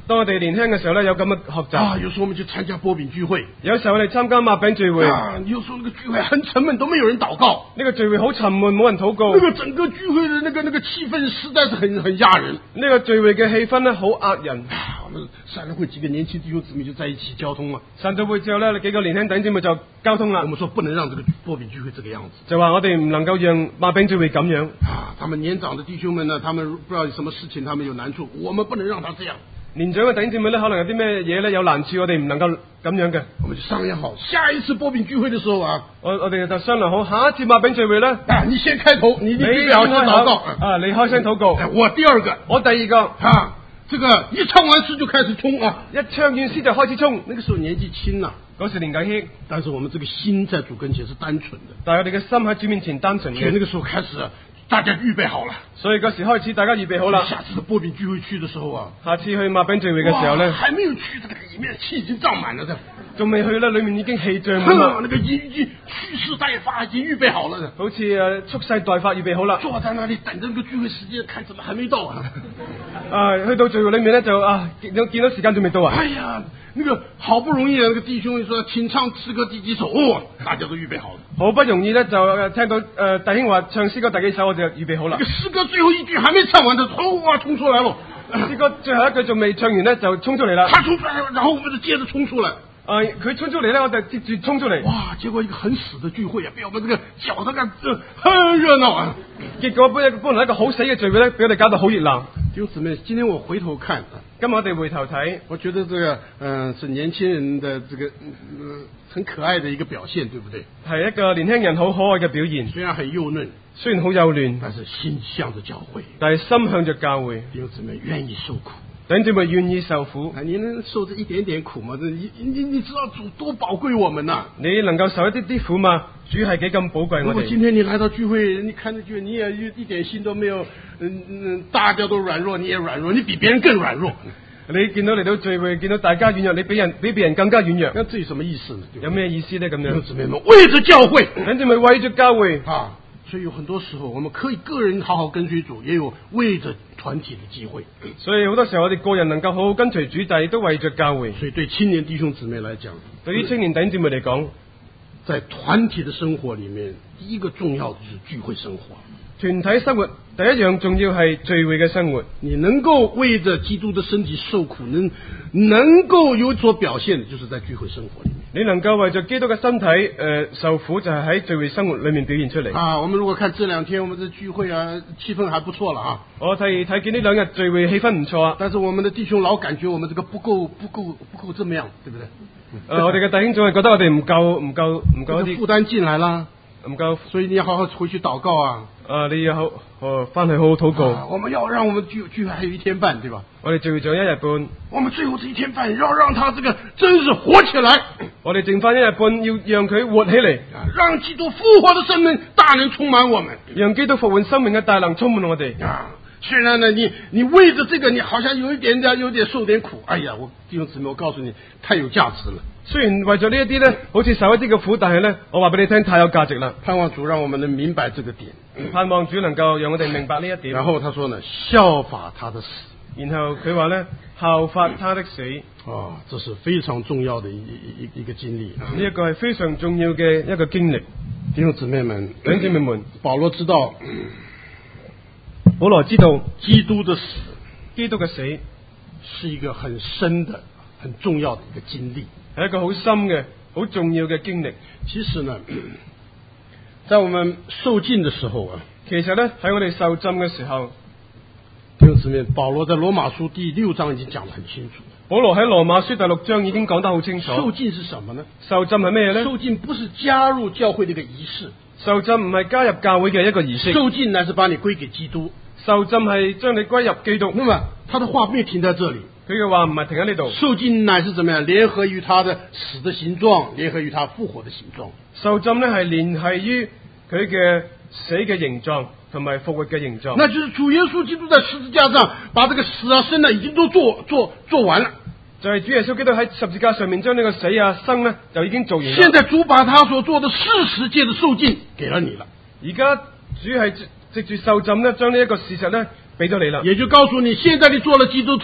當我哋年輕嘅時候咧，有咁嘅學習。 啊，有時候我們去參加波餅聚會， 有時候我哋參加擘餅聚會。 啊，有時候那個聚會很沉悶，都沒有人禱告。 呢個聚會好沉悶，冇人禱告。 那個整個聚會的那個那個氣氛實在是很很壓人。 呢個聚會嘅氣氛咧，好壓人。 啊，我們散了會幾個年輕弟兄姊妹就在一起交通嘛。 散咗會之後咧，幾個年輕弟兄姊妹就交通啦。 我們說不能讓這個波餅聚會這個樣子， 就話我哋唔能夠讓擘餅聚會咁樣。 啊，他們年長的弟兄們呢，他們不知道有什麼事情，他們有難處，我們不能讓他這樣。 年長嘅弟兄姊妹咧，可能有啲咩嘢咧有難處，我哋唔能夠咁樣嘅。 我們就商量好，下一次波餅聚會的時候啊， 我我哋就商量好，下一次擘餅聚會咧， 啊，你先開頭，你你預備好先禱告啊，你開聲禱告。 我第二個， 我第二個， 啊，這個一唱完詩就開始衝啊， 一唱完詩就開始衝。 那個時候年紀輕啊， 嗰時年紀輕， 但是我們這個心在主跟前是單純的， 但係我哋嘅心喺主面前單純嘅。 所以那個時候開始啊，大家預備好了， 所以嗰時開始大家預備好啦。 下次的波餅聚會去的時候啊， 下次去擘餅聚會嘅時候咧， 還沒有去，這個裏面氣已經脹滿了的， 仲未去咧，裏面已經氣脹滿啦。 那個已已經蓄勢待發，已經預備好了的， 好似誒蓄勢待發預備好啦。 坐在那裡等着個聚會時間，看怎麼還沒到啊？ 啊，去到聚會裏面咧就啊見到見到時間仲未到啊。 哎呀，那個好不容易那個弟兄說請唱詩歌第幾首，哦，大家都預備好了。 好不容易咧就聽到誒、呃、弟兄話唱詩歌第幾首，我就預備好啦。 這個詩歌最後一句還沒唱完，就哇衝出來了。 詩歌最後一句仲未唱完咧，就衝出嚟啦。 他衝出來，然後我們就接着衝出來。 啊！佢衝出嚟咧，我就接住衝出嚟。 哇！結果一個很死的聚會啊，被我們這個攪得個這很熱鬧啊。 結果本本來一個好死嘅聚會咧，俾我哋搞到好熱鬧。 弟兄姊妹，今天我回頭看， 今日我哋回頭睇， 我覺得這個嗯、呃、是年輕人的這個嗯、呃、很可愛的一個表現，對不對？ 係一個年輕人好可愛嘅表現。 雖然很幼嫩， 雖然好幼嫩， 但是心向着教會， 但係心向着教會。 弟兄姊妹願意受苦。 弟兄姊妹願意受苦， 啊，你能受這一點點苦嗎？你你你知道主多寶貴我們呐、啊？ 你能夠受一啲啲苦嗎？主係幾咁寶貴我哋。 如果今天你來到聚會，你看着聚會，你也一點心都沒有，嗯嗯，大家都軟弱，你也軟弱，你比別人更軟弱。 你見到嚟到聚會，見到大家軟弱，你比人比別人更加軟弱。 那這有什麼意思呢？ 有咩意思呢？咁樣，弟兄姊妹們，為着教會， 弟兄姊妹為着教會啊。所以有很多時候，我們可以個人好好跟隨主，也有為着團體的機會。 所以好多時候，我哋個人能夠好好跟隨主，但係都為着教會。 所以對青年弟兄姊妹來講， 對於青年弟兄姊妹嚟講， 在團體的生活裡面，第一個重要的就是聚會生活。 團體生活第一樣重要係聚會嘅生活。 你能夠為着基督的身體受苦，能能夠有所表現的，就是在聚會生活裡面。 你能夠為着基督嘅身體誒、呃、受苦，就係喺聚會生活裡面表現出嚟。 啊，我們如果看這兩天我們的聚會啊，氣氛還不錯了啊。 我睇睇見呢兩日聚會氣氛唔錯啊， 但是我們的弟兄老感覺我們這個不夠不夠不夠這麼樣，對不對？ 呃、我哋嘅弟兄總係覺得我哋唔夠唔夠唔夠一啲負擔進來啦， 唔夠， 所以你要好好回去禱告啊。 啊！你要好，哦，翻去好好禱告、 啊。我們要讓我們聚聚會還有一天半，對吧？ 我哋聚會仲有一日半。 我們最後這一天半要讓他這個真是活起來。 我哋剩翻一日半，要讓佢活起嚟， 讓基督復活的生命大能充滿我們， 讓基督復活生命嘅大能充滿我哋。 啊！雖然呢，你你為着這個，你好像有一點點有點受點苦。哎呀，我弟兄姊妹，我告訴你，太有價值了。 雖然為咗呢一啲咧，好似受一啲嘅苦，但係咧，我話俾你聽，太有價值啦。 盼望主讓我們能明白這個點， 盼望主能夠讓我哋明白呢一點。 然後他說呢，效法他的死。 然後佢話咧，效法他的死。 哦，這是非常重要的一一一,一個經歷。 呢一個係非常重要嘅一個經歷。 弟兄姊妹們， 弟兄姊妹們， 保羅知道， 保羅知道基督的死， 基督嘅死是一個很深的、很重要的一個經歷。 係一個好深嘅、好重要嘅經歷。 其實呢，在我們受浸的時候啊， 其實呢，喺我哋受浸嘅時候， 弟兄姊妹，保羅在羅馬書第六章已經講得很清楚。 保羅喺羅馬書第六章已經講得好清楚。 受浸是什麼呢？ 受浸係咩呢？ 受浸不是加入教會的一個儀式， 受浸唔係加入教會嘅一個儀式。 受浸乃是把你歸給基督。 受浸係將你歸入基督。 那麼他的話沒有停在這裡。 佢嘅話唔係停喺呢度。 受浸乃是怎麼樣？聯合於他的死的形狀，聯合於他復活的形狀。 受浸呢係聯繫於佢嘅死嘅形狀同埋復活嘅形狀。 那就是主耶穌基督在十字架上把這個死啊生啊已經都做做做完了。 就係主耶穌基督喺十字架上面將呢個死啊生呢就已經做完了。 現在主把他所做的事實界的受浸給了你了。 而家主係藉住受浸呢將呢一個事實呢俾咗你啦。 也就告訴你，現在你做了基督徒。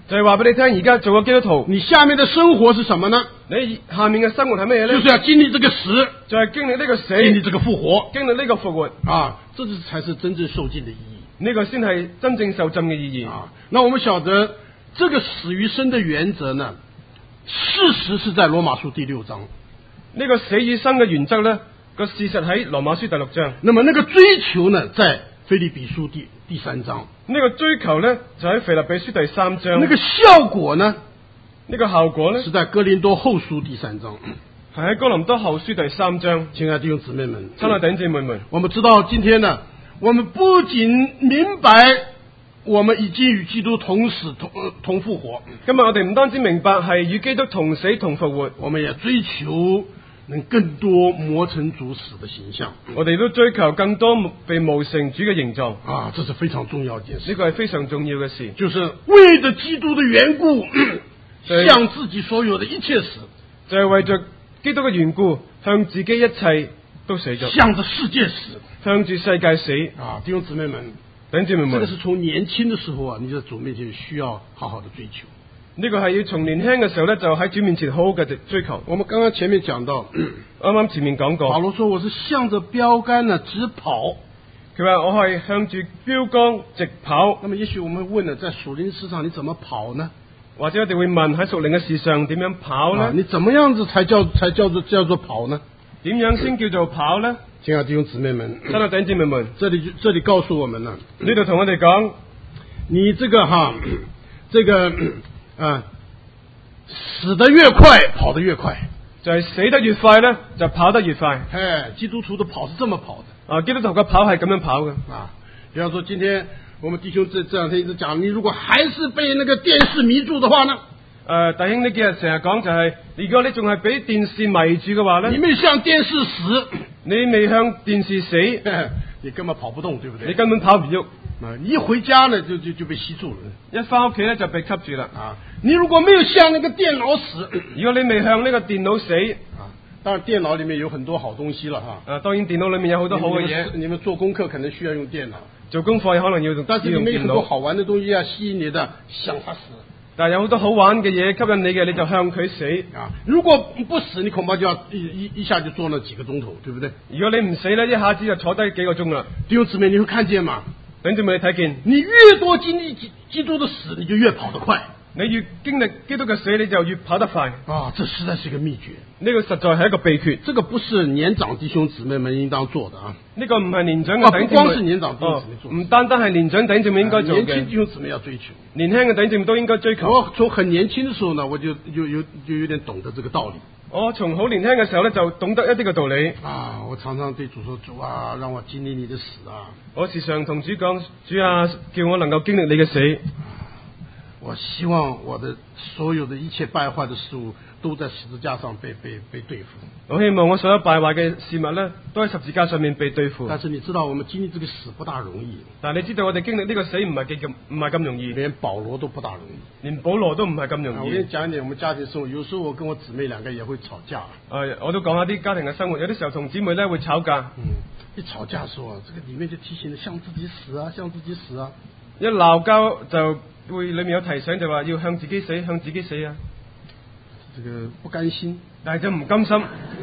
就係話俾你聽，而家做個基督徒， 你下面的生活是什麼呢？ 你下面嘅生活係咩嘢咧？ 就是要經歷這個死， 就係經歷呢個死， 經歷這個復活， 經歷呢個復活啊，這是才是真正受浸的意義。 呢個先係真正受浸嘅意義啊。那我們曉得，這個死與生的原則呢，事實是在羅馬書第六章。 呢個死與生嘅原則咧，個事實喺羅馬書第六章。 那麼那個追求呢，在腓立比書第第三章。 呢個追求咧，就喺腓立比書第三章。 那個效果呢？ 呢個效果咧， 是在哥林多後書第三章。 係喺哥林多後書第三章。 親愛的弟兄姊妹們， 親愛的弟兄姊妹們， 我們知道今天呢，我們不僅明白我們已經與基督同死同同復活。 今日我哋唔單止明白係與基督同死同復活， 我們也追求能更多磨成主死的形象。 我哋都追求更多被磨成主嘅形狀。 啊，這是非常重要一件事。 呢個係非常重要嘅事， 就是為着基督的緣故，向自己所有的一切死， 就係為着基督嘅緣故，向自己一切都死咗， 向着世界死， 向住世界死。 啊，弟兄姊妹們， 弟兄姊妹們， 這個是從年輕的時候啊，你在主面前需要好好的追求。 呢個係要從年輕嘅時候咧，就喺主面前好好嘅追求。 我們剛剛前面講到， 啱啱前面講過， 保羅說我是向着標杆呢直跑。 佢話我係向住標杆直跑。 那麼也許我們會問了，在屬靈事上你怎麼跑呢？ 或者我哋會問喺屬靈嘅事上點樣跑呢？ 啊，你怎麼樣子才叫才叫做叫做跑呢？ 點樣先叫做跑呢？ 親愛的弟兄姊妹們， 親愛的弟兄姊妹們， 這裏這裏告訴我們呢， 呢度同我哋講， 你這個哈，這個啊，死得越快，跑得越快， 就係死得越快咧，就跑得越快。 哎，基督徒的跑是這麼跑的啊，基督徒嘅跑係咁樣跑嘅啊。比方說，今天我們弟兄這這兩天一直講，你如果還是被那個電視迷住的話呢？ 誒、呃，弟兄呢幾日成日講就係、是，如果你仲係俾電視迷住嘅話咧， 你未向電視死， 你未向電視死， 你根本跑不動，對不對？ 你根本跑唔喐。 啊，你一回家呢，就就就被吸住了。 一翻屋企咧就被吸住啦。 啊，你如果沒有向那個電腦死， 如果你未向呢個電腦死， 啊，當然電腦裏面有很多好東西了哈。 啊，當然電腦裏面有好多好嘅嘢。 你們做功課可能需要用電腦， 做功課可能要用， 但是裏面有很多好玩的東西啊，吸引你的，向他死。 但係有好多好玩嘅嘢吸引你嘅，你就向佢死。 啊，如果不死，你恐怕就要一一一下就坐那幾個鐘頭，對不對？ 如果你唔死咧，一下子就坐低幾個鐘啦。 弟兄姊妹，你會看見嗎？ 弟兄姊妹，你睇見， 你越多經歷基基督的死，你就越跑得快。 你越經歷基督嘅死，你就越跑得快。 啊，這實在是一個秘訣。 呢個實在係一個秘訣。 這個不是年長弟兄姊妹們應當做的啊。 呢個唔係年長嘅弟兄姊妹， 不光是年長弟兄姊妹做的， 唔單單係年長弟兄姊妹應該做嘅。 年輕弟兄姊妹要追求， 年輕嘅弟兄姊妹都應該追求。 我從很年輕的時候呢，我就有有就有點懂得這個道理。 我從好年輕嘅時候咧，就懂得一啲嘅道理。 啊，我常常對主說：主啊，讓我經歷你的死啊！ 我時常同主講：主啊，叫我能夠經歷你嘅死。 我希望我的所有的一切敗壞的事物都在十字架上被被被對付。 我希望我所有敗壞嘅事物咧，都喺十字架上面被對付。 但是你知道，我們經歷這個死不大容易。 但係你知道，我哋經歷呢個死唔係幾咁唔係咁容易。 連保羅都不大容易， 連保羅都唔係咁容易。 我跟你講一點，我們家庭生活，有時候我跟我姊妹兩個也會吵架。 誒，我都講下啲家庭嘅生活，有啲時候同姊妹咧會吵架。 嗯，一吵架時候，這個裡面就提醒你向自己死啊，向自己死啊。 一鬧交就會裏面有提醒，就話要向自己死，向自己死啊！ 這個不甘心， 但係就唔甘心，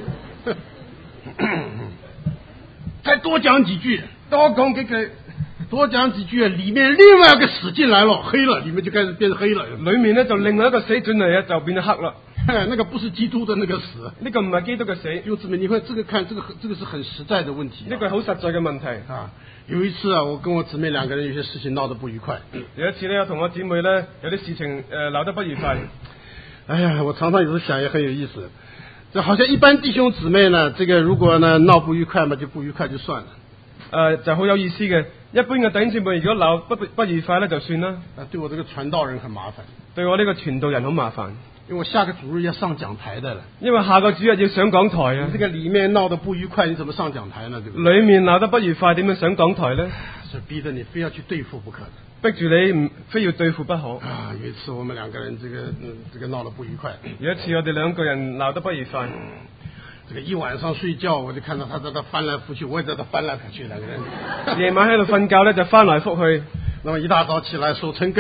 再多講幾句， 多講幾句， 多講幾句，裡面另外一個死進來了，黑了，裡面就開始變黑了。 裡面呢就另外一個死進嚟啊，就變咗黑啦。 那個不是基督的那個死， 呢個唔係基督嘅死。 弟兄姊妹，你看這個看這個這個是很實在的問題， 呢個係好實在嘅問題啊。有一次啊，我跟我姊妹兩個人有些事情鬧得不愉快。 有一次呢，我同我姊妹呢，有啲事情誒鬧得不愉快。 哎呀，我常常有時候想也很有意思，就好像一般弟兄姊妹呢，這個如果呢鬧不愉快嘛，就不愉快就算了。 誒、呃，就好有意思嘅。一般嘅弟兄姊妹，如果鬧不不愉快咧，就算啦。 啊，對我這個傳道人很麻煩。 對我呢個傳道人好麻煩。 因為我下個主日要上講台的了。 因為下個主日要上講台啊。 你這個裡面鬧得不愉快，你怎麼上講台呢？對不對？ 裡面鬧得不愉快，點樣上講台呢？ 是逼着你非要去對付不可的。 逼住你唔非要對付不可。 啊，有一次我們兩個人這個嗯這個鬧得不愉快。 有一次我哋兩個人鬧得不愉快。 嗯，這個一晚上睡覺，我就看到他在那翻來覆去，我也在那翻來覆去，兩個人。 夜晚喺度瞓覺咧，就翻來覆去。 那麼一大早起來守晨更呢？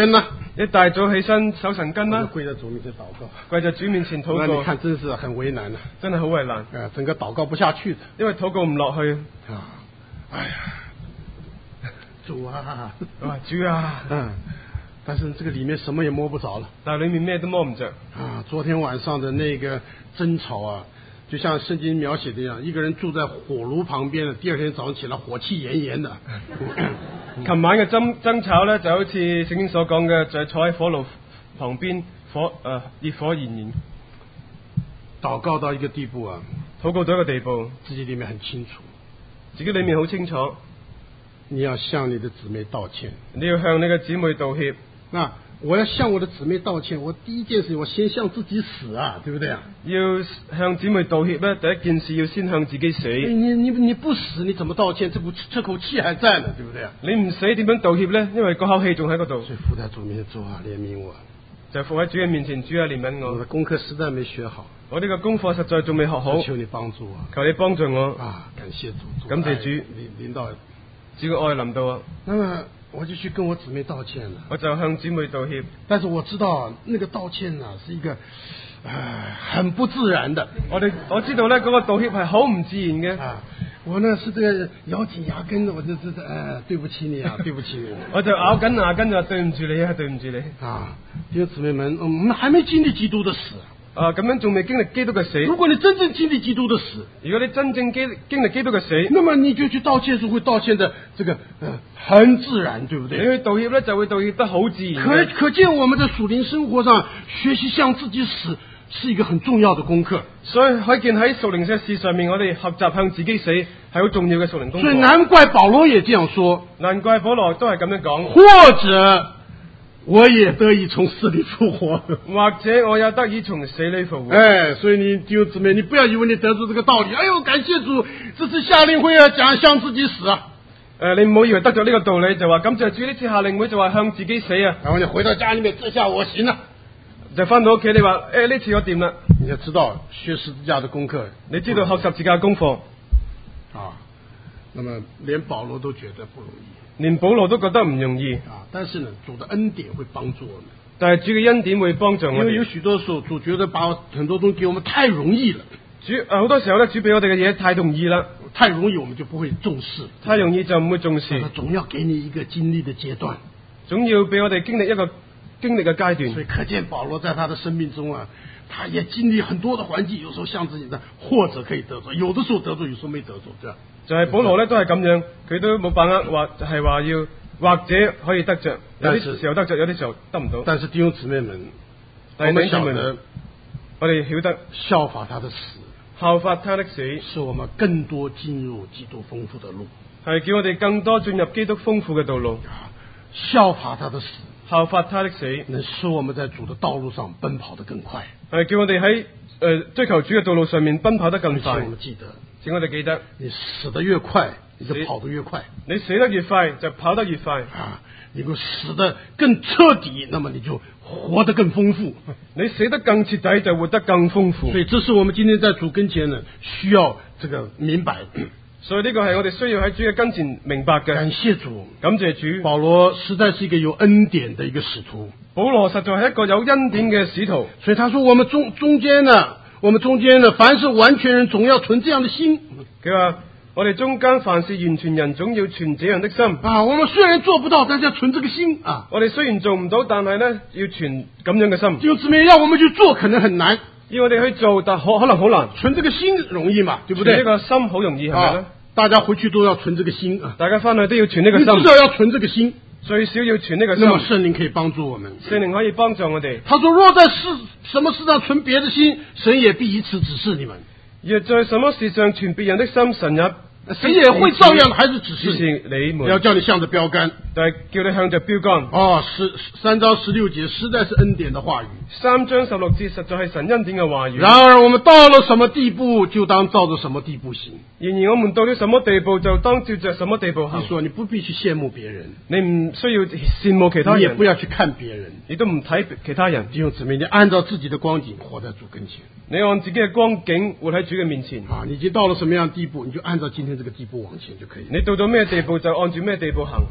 一大早起身守神根啦， 跪在主面前禱告， 跪在主面前禱告。 那你看真是很為難啊， 真係好為難。 啊，整個禱告不下去的， 因為禱告唔落去。 啊，哎呀，主啊， 啊主啊， 嗯，但是這個裡面什麼也摸不着了， 但係裡面咩都摸唔着。 啊，昨天晚上的那個爭吵啊，就像聖經描寫的一樣，一個人住在火爐旁邊的，第二天早上起來火氣炎炎的。 琴晚嘅爭爭吵咧，就好似聖經所講嘅，就係坐喺火爐旁邊，火誒熱火炎炎。 禱告到一個地步啊， 禱告到一個地步， 自己裡面很清楚， 自己裡面好清楚， 你要向你的姊妹道歉， 你要向你嘅姊妹道歉。 那我要向我的姊妹道歉，我第一件事情我先向自己死啊，對不對啊？ 要向姊妹道歉咧，第一件事要先向自己死。 你你你不死你怎麼道歉？這股這口氣還在呢，對不對啊？ 你唔死點樣道歉咧？因為嗰口氣仲喺嗰度。 所以伏在主面前，主啊，憐憫我。 就伏喺主嘅面前，主啊，憐憫我。 我的功課實在沒學好， 我呢個功課實在仲未學好。 求你幫助我， 求你幫助我。 啊，感謝主， 感謝主， 臨臨到主嘅愛臨到啊。 那麼我就去跟我姊妹道歉了， 我就向姊妹道歉。 但是我知道那個道歉呢、啊，是一個，唉，很不自然的。 我哋我知道咧，嗰個道歉係好唔自然嘅。 啊，我呢是這個咬緊牙根的，我就知道，哎，對不起你啊，對不起你。 我就咬緊牙根就對唔住你啊，對唔住你。 啊，弟兄姊妹們，我們還沒經歷基督的死。 啊，咁樣仲未經歷基督嘅死。 如果你真正經歷基督的死， 如果你真正經經歷基督嘅死， 那麼你就去道歉時會道歉的這個，呃，很自然，對不對？ 你去道歉咧，就會道歉得好自然。 可可見我們在屬靈生活上學習向自己死是一個很重要的功課。 所以可見喺屬靈嘅事上面，我哋學習向自己死係好重要嘅屬靈功課。 所以難怪保羅也這樣說， 難怪保羅都係咁樣講。 或者我也得以從死裏復活， 或者我也得以從死裏復活。 哎，所以你弟兄姊妹，你不要以為你得出這個道理，哎呦，感謝主，這次夏令會啊講向自己死啊。 誒、呃，你唔好以為得咗呢個道理就話感謝主，呢次夏令會就話向自己死啊。 然後你回到家裏面，這下我行了， 就翻到屋企你話誒呢次我掂啦。 你要知道學十字架的功課， 你知道學十字架功課啊，那麼連保羅都覺得不容易。 連保羅都覺得唔容易啊，但是呢，主的恩典會幫助我們。 但係主嘅恩典會幫助我哋。 因為有許多時候，主覺得把很多東西給我們太容易了。 主誒好多時候咧，主俾我哋嘅嘢太容易啦， 太容易我們就不會重視， 太容易就唔會重視。 他總要給你一個經歷的階段， 總要俾我哋經歷一個經歷嘅階段。 所以可見保羅在他的生命中啊，他也經歷很多的環境，有時候像自己的，或者可以得着，有的時候得着，有時候沒得着，這樣。 就係保羅咧，都係咁樣，佢都冇把握話係話要或者可以得着，有啲時候得着，有啲時候得唔到。 但是弟兄姊妹們， 我們曉得，我哋曉得效法他的死， 效法他的死， 是我們更多進入基督豐富的路， 係叫我哋更多進入基督豐富嘅道路。 效法他的死， 效法他的死， 能使我們在主的道路上奔跑得更快， 係叫我哋喺誒追求主嘅道路上面奔跑得更快。 我們記得。 請我哋記得， 你死得越快，你就跑得越快。 你死得越快，就跑得越快。 啊，你如果死得更徹底，那麼你就活得更豐富。 你死得更徹底，就活得更豐富。 所以，這是我們今天在主跟前呢，需要這個明白。 所以呢個係我哋需要喺主嘅跟前明白嘅。 感謝主， 感謝主。 保羅實在是一個有恩典的一個使徒。 保羅實在係一個有恩典嘅使徒。 所以他說：我們中中間呢。我們中間呢，凡是完全人，總要存這樣的心。 佢話：我哋中間凡是完全人，總要存這樣的心。 啊，我們雖然做不到，但是要存這個心啊。 我哋雖然做唔到，但係呢，要存咁樣嘅心。 弟兄姊妹，要我們去做，可能很難； 要我哋去做，但可可能好難。 存這個心容易嘛，對不對？ 呢個心好容易，係咪咧？ 大家回去都要存這個心啊！ 大家翻去都要存呢個心。 你至少要存這個心。 最少要存呢個心， 那麼聖靈可以幫助我們。 聖靈可以幫助我哋。 他說：若在事什麼事上存別的心，神也必以此指示你們。 若在什麼事上存別人的心，神也神也會照樣還是指示你們， 要叫你向着標杆。 但係叫你向着標杆。 哦，十三章十六節實在是恩典的話語。 三章十六節實在係神恩典嘅話語。 然而我們到了什麼地步，就當照着什麼地步行。 然而我們到了什麼地步，就當照着什麼地步行。 你說你不必去羨慕別人， 你唔需要羨慕其他人， 你也不要去看別人， 你都唔睇其他人。 弟兄姊妹，你按照自己的光景活在主跟前。 你按自己嘅光景活喺主嘅面前。 啊，你已經到了什麼樣的地步，你就按照今天這個地步往前就可以。 你到咗咩地步，就按住咩地步行。 所以弟兄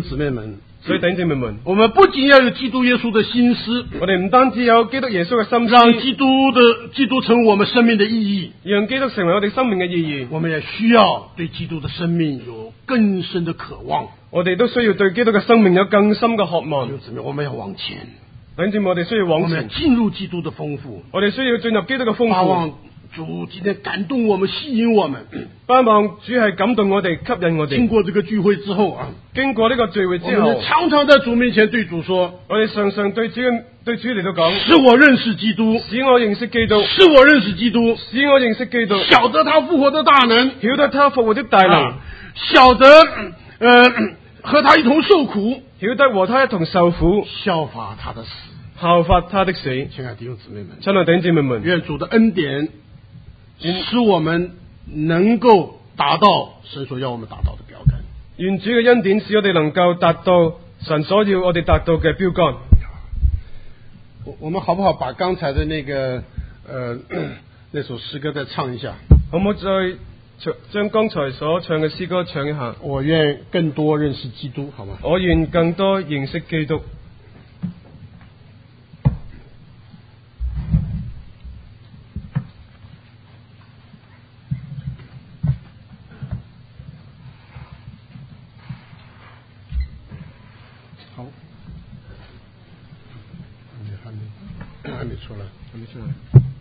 姊妹們， 所以弟兄姊妹們， 我們不僅要有基督耶穌的心思， 我哋唔單止有基督耶穌嘅心思， 讓基督的基督成為我們生命的意義， 讓基督成為我哋生命嘅意義， 我們也需要對基督的生命有更深的渴望。 我哋都需要對基督嘅生命有更深嘅渴望。 弟兄姊妹，我們要往前， 弟兄姊妹，我哋需要往前， 我們要進入基督的豐富， 我哋需要進入基督嘅豐富。 主今天感動我們，吸引我們， 盼望主係感動我哋，吸引我哋。 經過這個聚會之後啊， 經過呢個聚會之後， 我們常常在主面前對主說， 我哋常常對主對主嚟到講， 使我認識基督， 使我認識基督， 使我認識基督， 使我認識基督， 曉得他復活的大能， 曉得他復活的大能，啊、 曉得呃和他一同受苦， 曉得和他一同受苦， 效法他的死， 效法他的死。 親愛的弟兄姊妹們， 親愛的弟兄姊妹們， 願主的恩典使我們能夠達到神所要我們達到的標杆。 願主嘅恩典使我哋能夠達到神所要我哋達到嘅標杆。 我我們好不好把剛才的那個呃那首詩歌再唱一下？ 好唔好再唱將剛才所唱嘅詩歌唱一下？ 我願更多認識基督，好嗎？ 我願更多認識基督。 還沒出來， 還沒出來。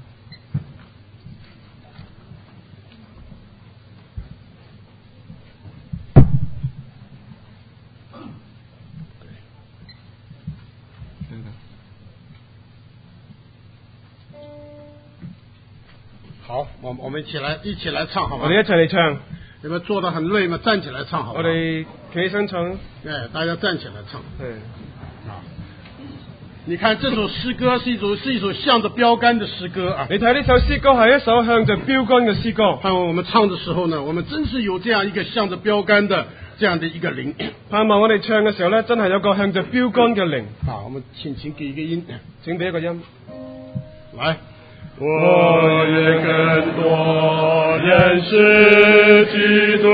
好，我我們一起來一起來唱，好嗎？ 我哋一齊嚟唱。 你們坐得很累嘛，站起來唱，好嗎？ 我哋企起身唱。 哎，大家站起來唱。 對。 啊。你看這首詩歌是一首是一首向着標杆的詩歌啊！ 你睇呢首詩歌係一首向着標杆嘅詩歌。 盼望我們唱的時候呢，我們真是有這樣一個向着標杆的這樣的一個靈。 盼望我哋唱嘅時候呢，真係有個向着標杆嘅靈。 好，我們請請給一個音， 請俾一個音。 來， 我也更多認識基督，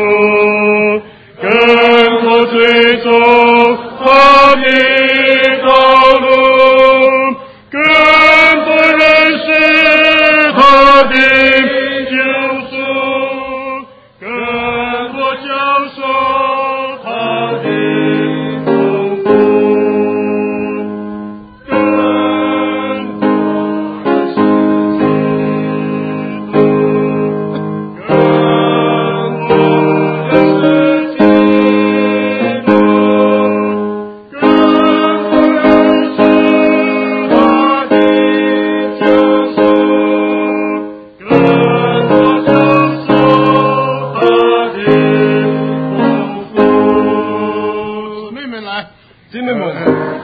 更多追蹤他的道路，更多認識他的救贖，更多享受他的豐富，更多認識基督，更多認識基督。 姊妹們，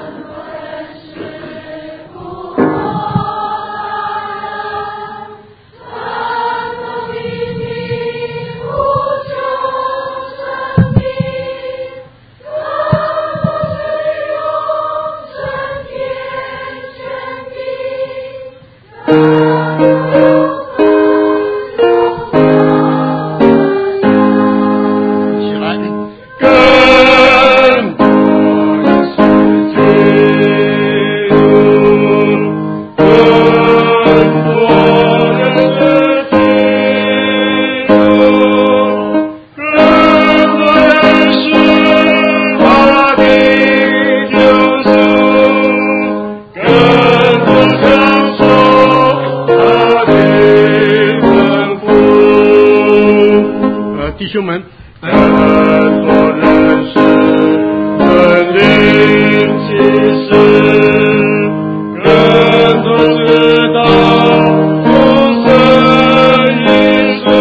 弟兄們， 更多認識真理啟示，更多知道永生意思，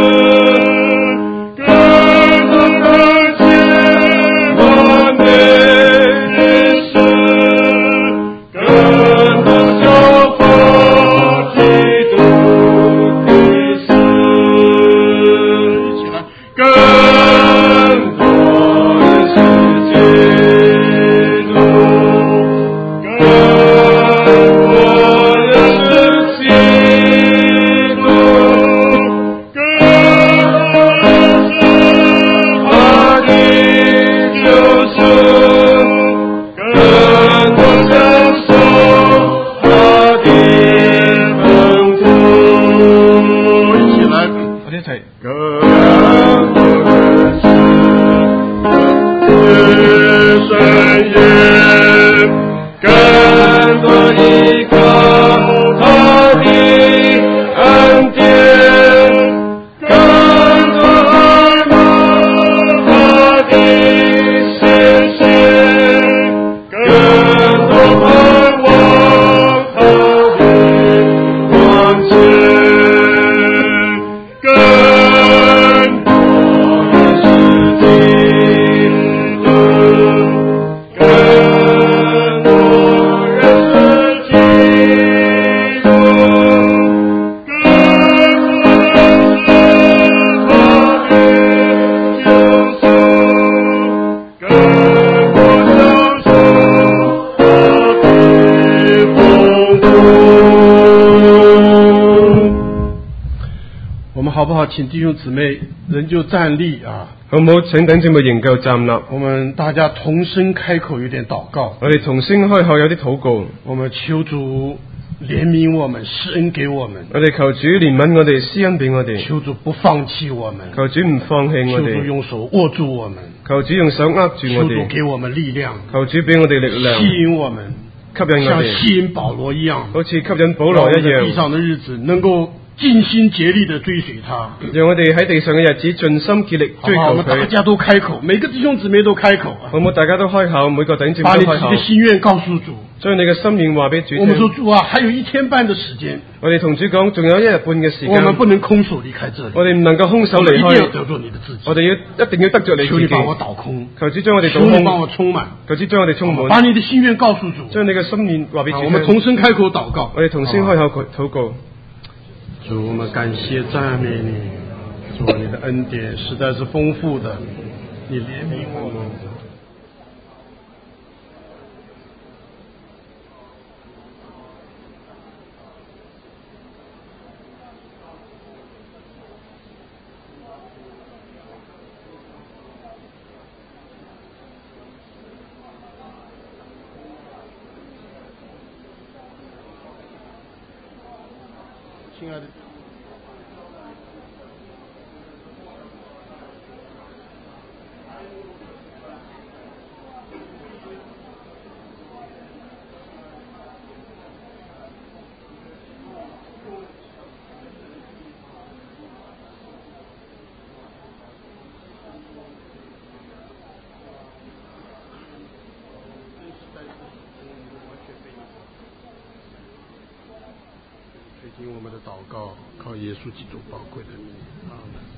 更多看見完美意思，更多效法基督的死。一起來，更深渊，更多依靠他的恩典，更多爱慕他的显现，更多盼望他的光线。 好不好？请弟兄姊妹仍旧站立啊！ 好唔好？請弟兄姊妹仍舊站立。 我們大家同聲開口，有點禱告。 我哋同聲開口有啲禱告。 我們求主憐憫我們，施恩給我們。 我哋求主憐憫我哋，施恩俾我哋。 求主不放棄我們。 求主唔放棄我哋。 求主用手握住我們。 求主用手握住我哋。 求主給我們力量。 求主俾我哋力量。 吸引我們， 吸引我哋， 像吸引保羅一樣， 好似吸引保羅一樣。 地上的日子能夠盡心竭力地追隨他， 讓我哋喺地上嘅日子盡心竭力追求佢。 我們大家都開口，每個弟兄姊妹都開口啊！ 好唔好？大家都開口，每個弟兄姊妹都開口。 把你自己的心願告訴主， 將你嘅心願話俾主聽。 我們說主啊，還有一天半的時間。 我哋同主講，仲有一日半嘅時間。 我們不能空手離開這裡。 我哋唔能夠空手離開。 一定要得着你的自己。 我哋要一定要得着你自己。 求你把我倒空， 求主將我哋倒空。 求你幫我充滿， 求主將我哋充滿。 把你的心願告訴主， 將你嘅心願話俾主聽。 我們同聲開口禱告。 我哋同聲開口禱告。 主，我們感謝讚美你，主，你的恩典實在是豐富的，你憐憫我們。亲爱的，听我们的祷告，靠耶稣基督宝贵的名，阿门。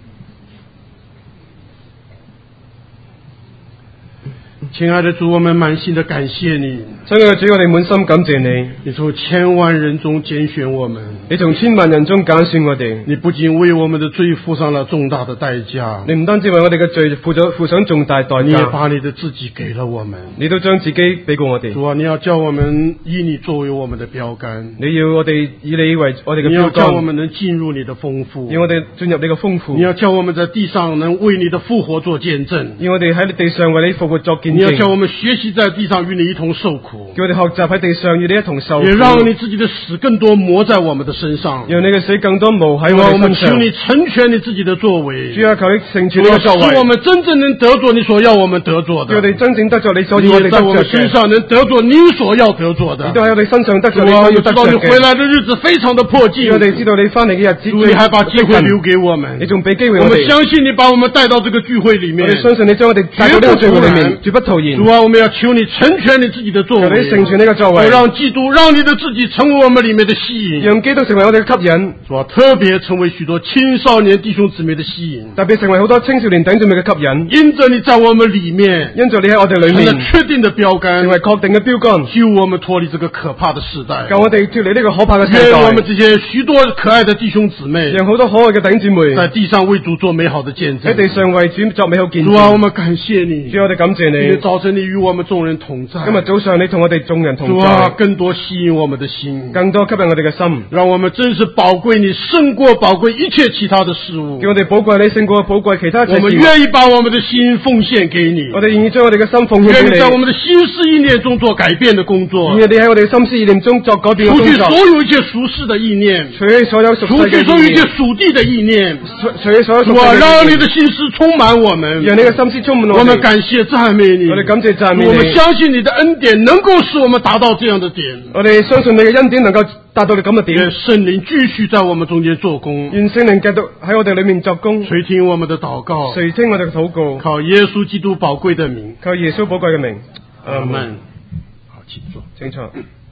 亲爱的主，我们满心的感謝你。 親愛的主，我哋滿心感謝你。 你從千萬人中揀選我們， 你從千萬人中揀選我哋。 你不僅為我們的罪付上了重大的代價， 你唔單止為我哋嘅罪付咗付上重大代價， 你也把你的自己給了我們。 你都將自己俾過我哋。 主啊，你要叫我們以你作為我們的標杆， 你要我哋以你為我哋嘅標杆。 你要叫我們能進入你的豐富， 要我哋進入你嘅豐富。 你要叫我們在地上能為你的復活做見證， 要我哋喺地上為你復活作見證。 你要叫我們學習在地上與你一同受苦， 叫我哋學習喺地上與你一同受苦， 也讓你自己的死更多磨在我們的身上， 讓你嘅死更多磨喺我哋身上。 我們求你成全你自己的作為， 主啊，求你成全你嘅作為， 使我們真正能得着你所要我們得着的， 叫我哋真正得着你所要我哋得着嘅， 在我們身上能得着你所要得着的， 亦都喺我哋身上得着你所要得着嘅。 主啊，我知道你回來的日子非常的迫近， 我哋知道你翻嚟嘅日子， 主，你還把機會留給我們， 你仲俾機會我哋，我們相信你把我們帶到這個聚會裏面， 我哋相信你將我哋帶到呢個聚會裏面，絕不徒然。 主啊，我們要求你成全你自己的作為， 你成全呢個作為， 讓基督，讓你的自己成為我們裏面的吸引， 讓基督成為我哋嘅吸引， 主啊，特別成為許多青少年弟兄姊妹的吸引， 特別成為好多青少年弟兄姊妹嘅吸引。 因着你在我們裏面， 因着你喺我哋裏面， 成了確定的標杆， 成為確定嘅標杆， 救我們脫離這個可怕的時代， 救我哋脫離呢個可怕嘅時代。 願我們這些許多可愛的弟兄姊妹， 讓好多可愛嘅弟兄姊妹在地上為主做美好的見證， 喺地上為主作美好見證。 主啊，我們感謝你， 主，我哋感謝你。 今天早晨你與我們眾人同在， 今日早上你同我哋眾人同在， 主啊，更多吸引我們的心， 更多吸引我哋嘅心， 讓我們真是寶貴你勝過寶貴一切其他的事物， 叫我哋寶貴你勝過寶貴其他一切事物。 我們願意把我們的心奉獻給你， 我哋願意將我哋嘅心奉獻給你， 願意在我們的心思意念中做改變的工作， 願意你喺我哋心思意念中作改變嘅工作， 除去所有一些屬世的意念， 除去所有屬世嘅意念， 除去所有一些屬地的意念， 除去所有屬世嘅意念， 讓你的心思充滿我們， 讓你嘅心思充滿我們。 我們感謝讚美美你， 我哋感謝讚美你。 我們相信你的恩典能夠使我們達到這樣的點。 我哋相信你嘅恩典能夠達到你咁嘅點。 願聖靈繼續在我們中間做工。 願聖靈繼續喺我哋裏面作工。 垂聽我們的禱告。 垂聽我哋嘅禱告。 靠耶穌基督寶貴的名。 靠耶穌寶貴嘅名。 阿門。好，請坐， 請坐。